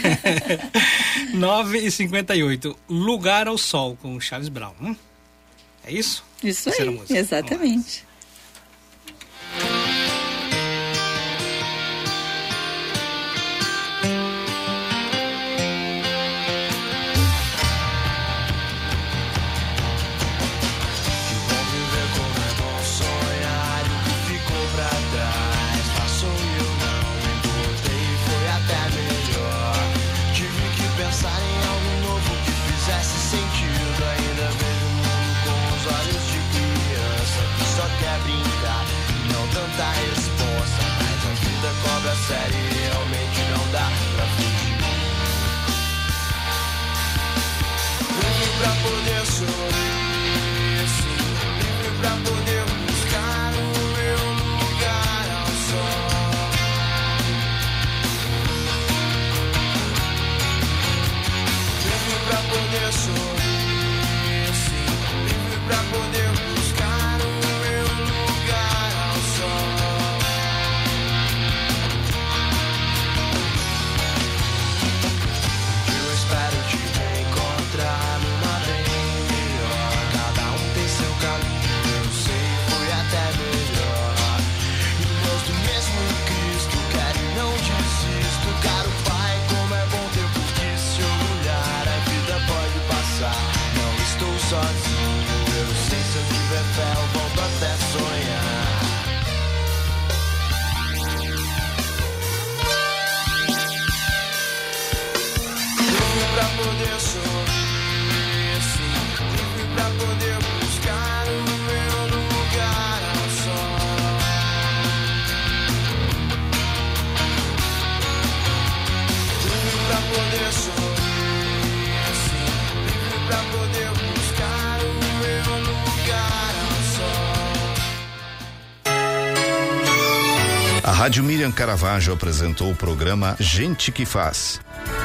9h58, Lugar ao Sol, com o Charles Brown, né? É isso? Isso aí, exatamente. Série realmente não dá pra fugir. Livre pra poder sorrir, sim. Livre pra poder buscar o meu lugar ao sol. Livre pra poder sorrir, sim. Livre pra poder buscar o meu lugar ao sol. Sozinho, eu sei, se eu tiver fé eu volto até sonhar. Livre pra poder sorrir, sim. Livre pra poder buscar o meu lugar ao sol. Livre pra poder sorrir, sim. Livre pra poder buscar o meu lugar ao sol. A Rádio Miriam Caravaggio apresentou o programa Gente que Faz.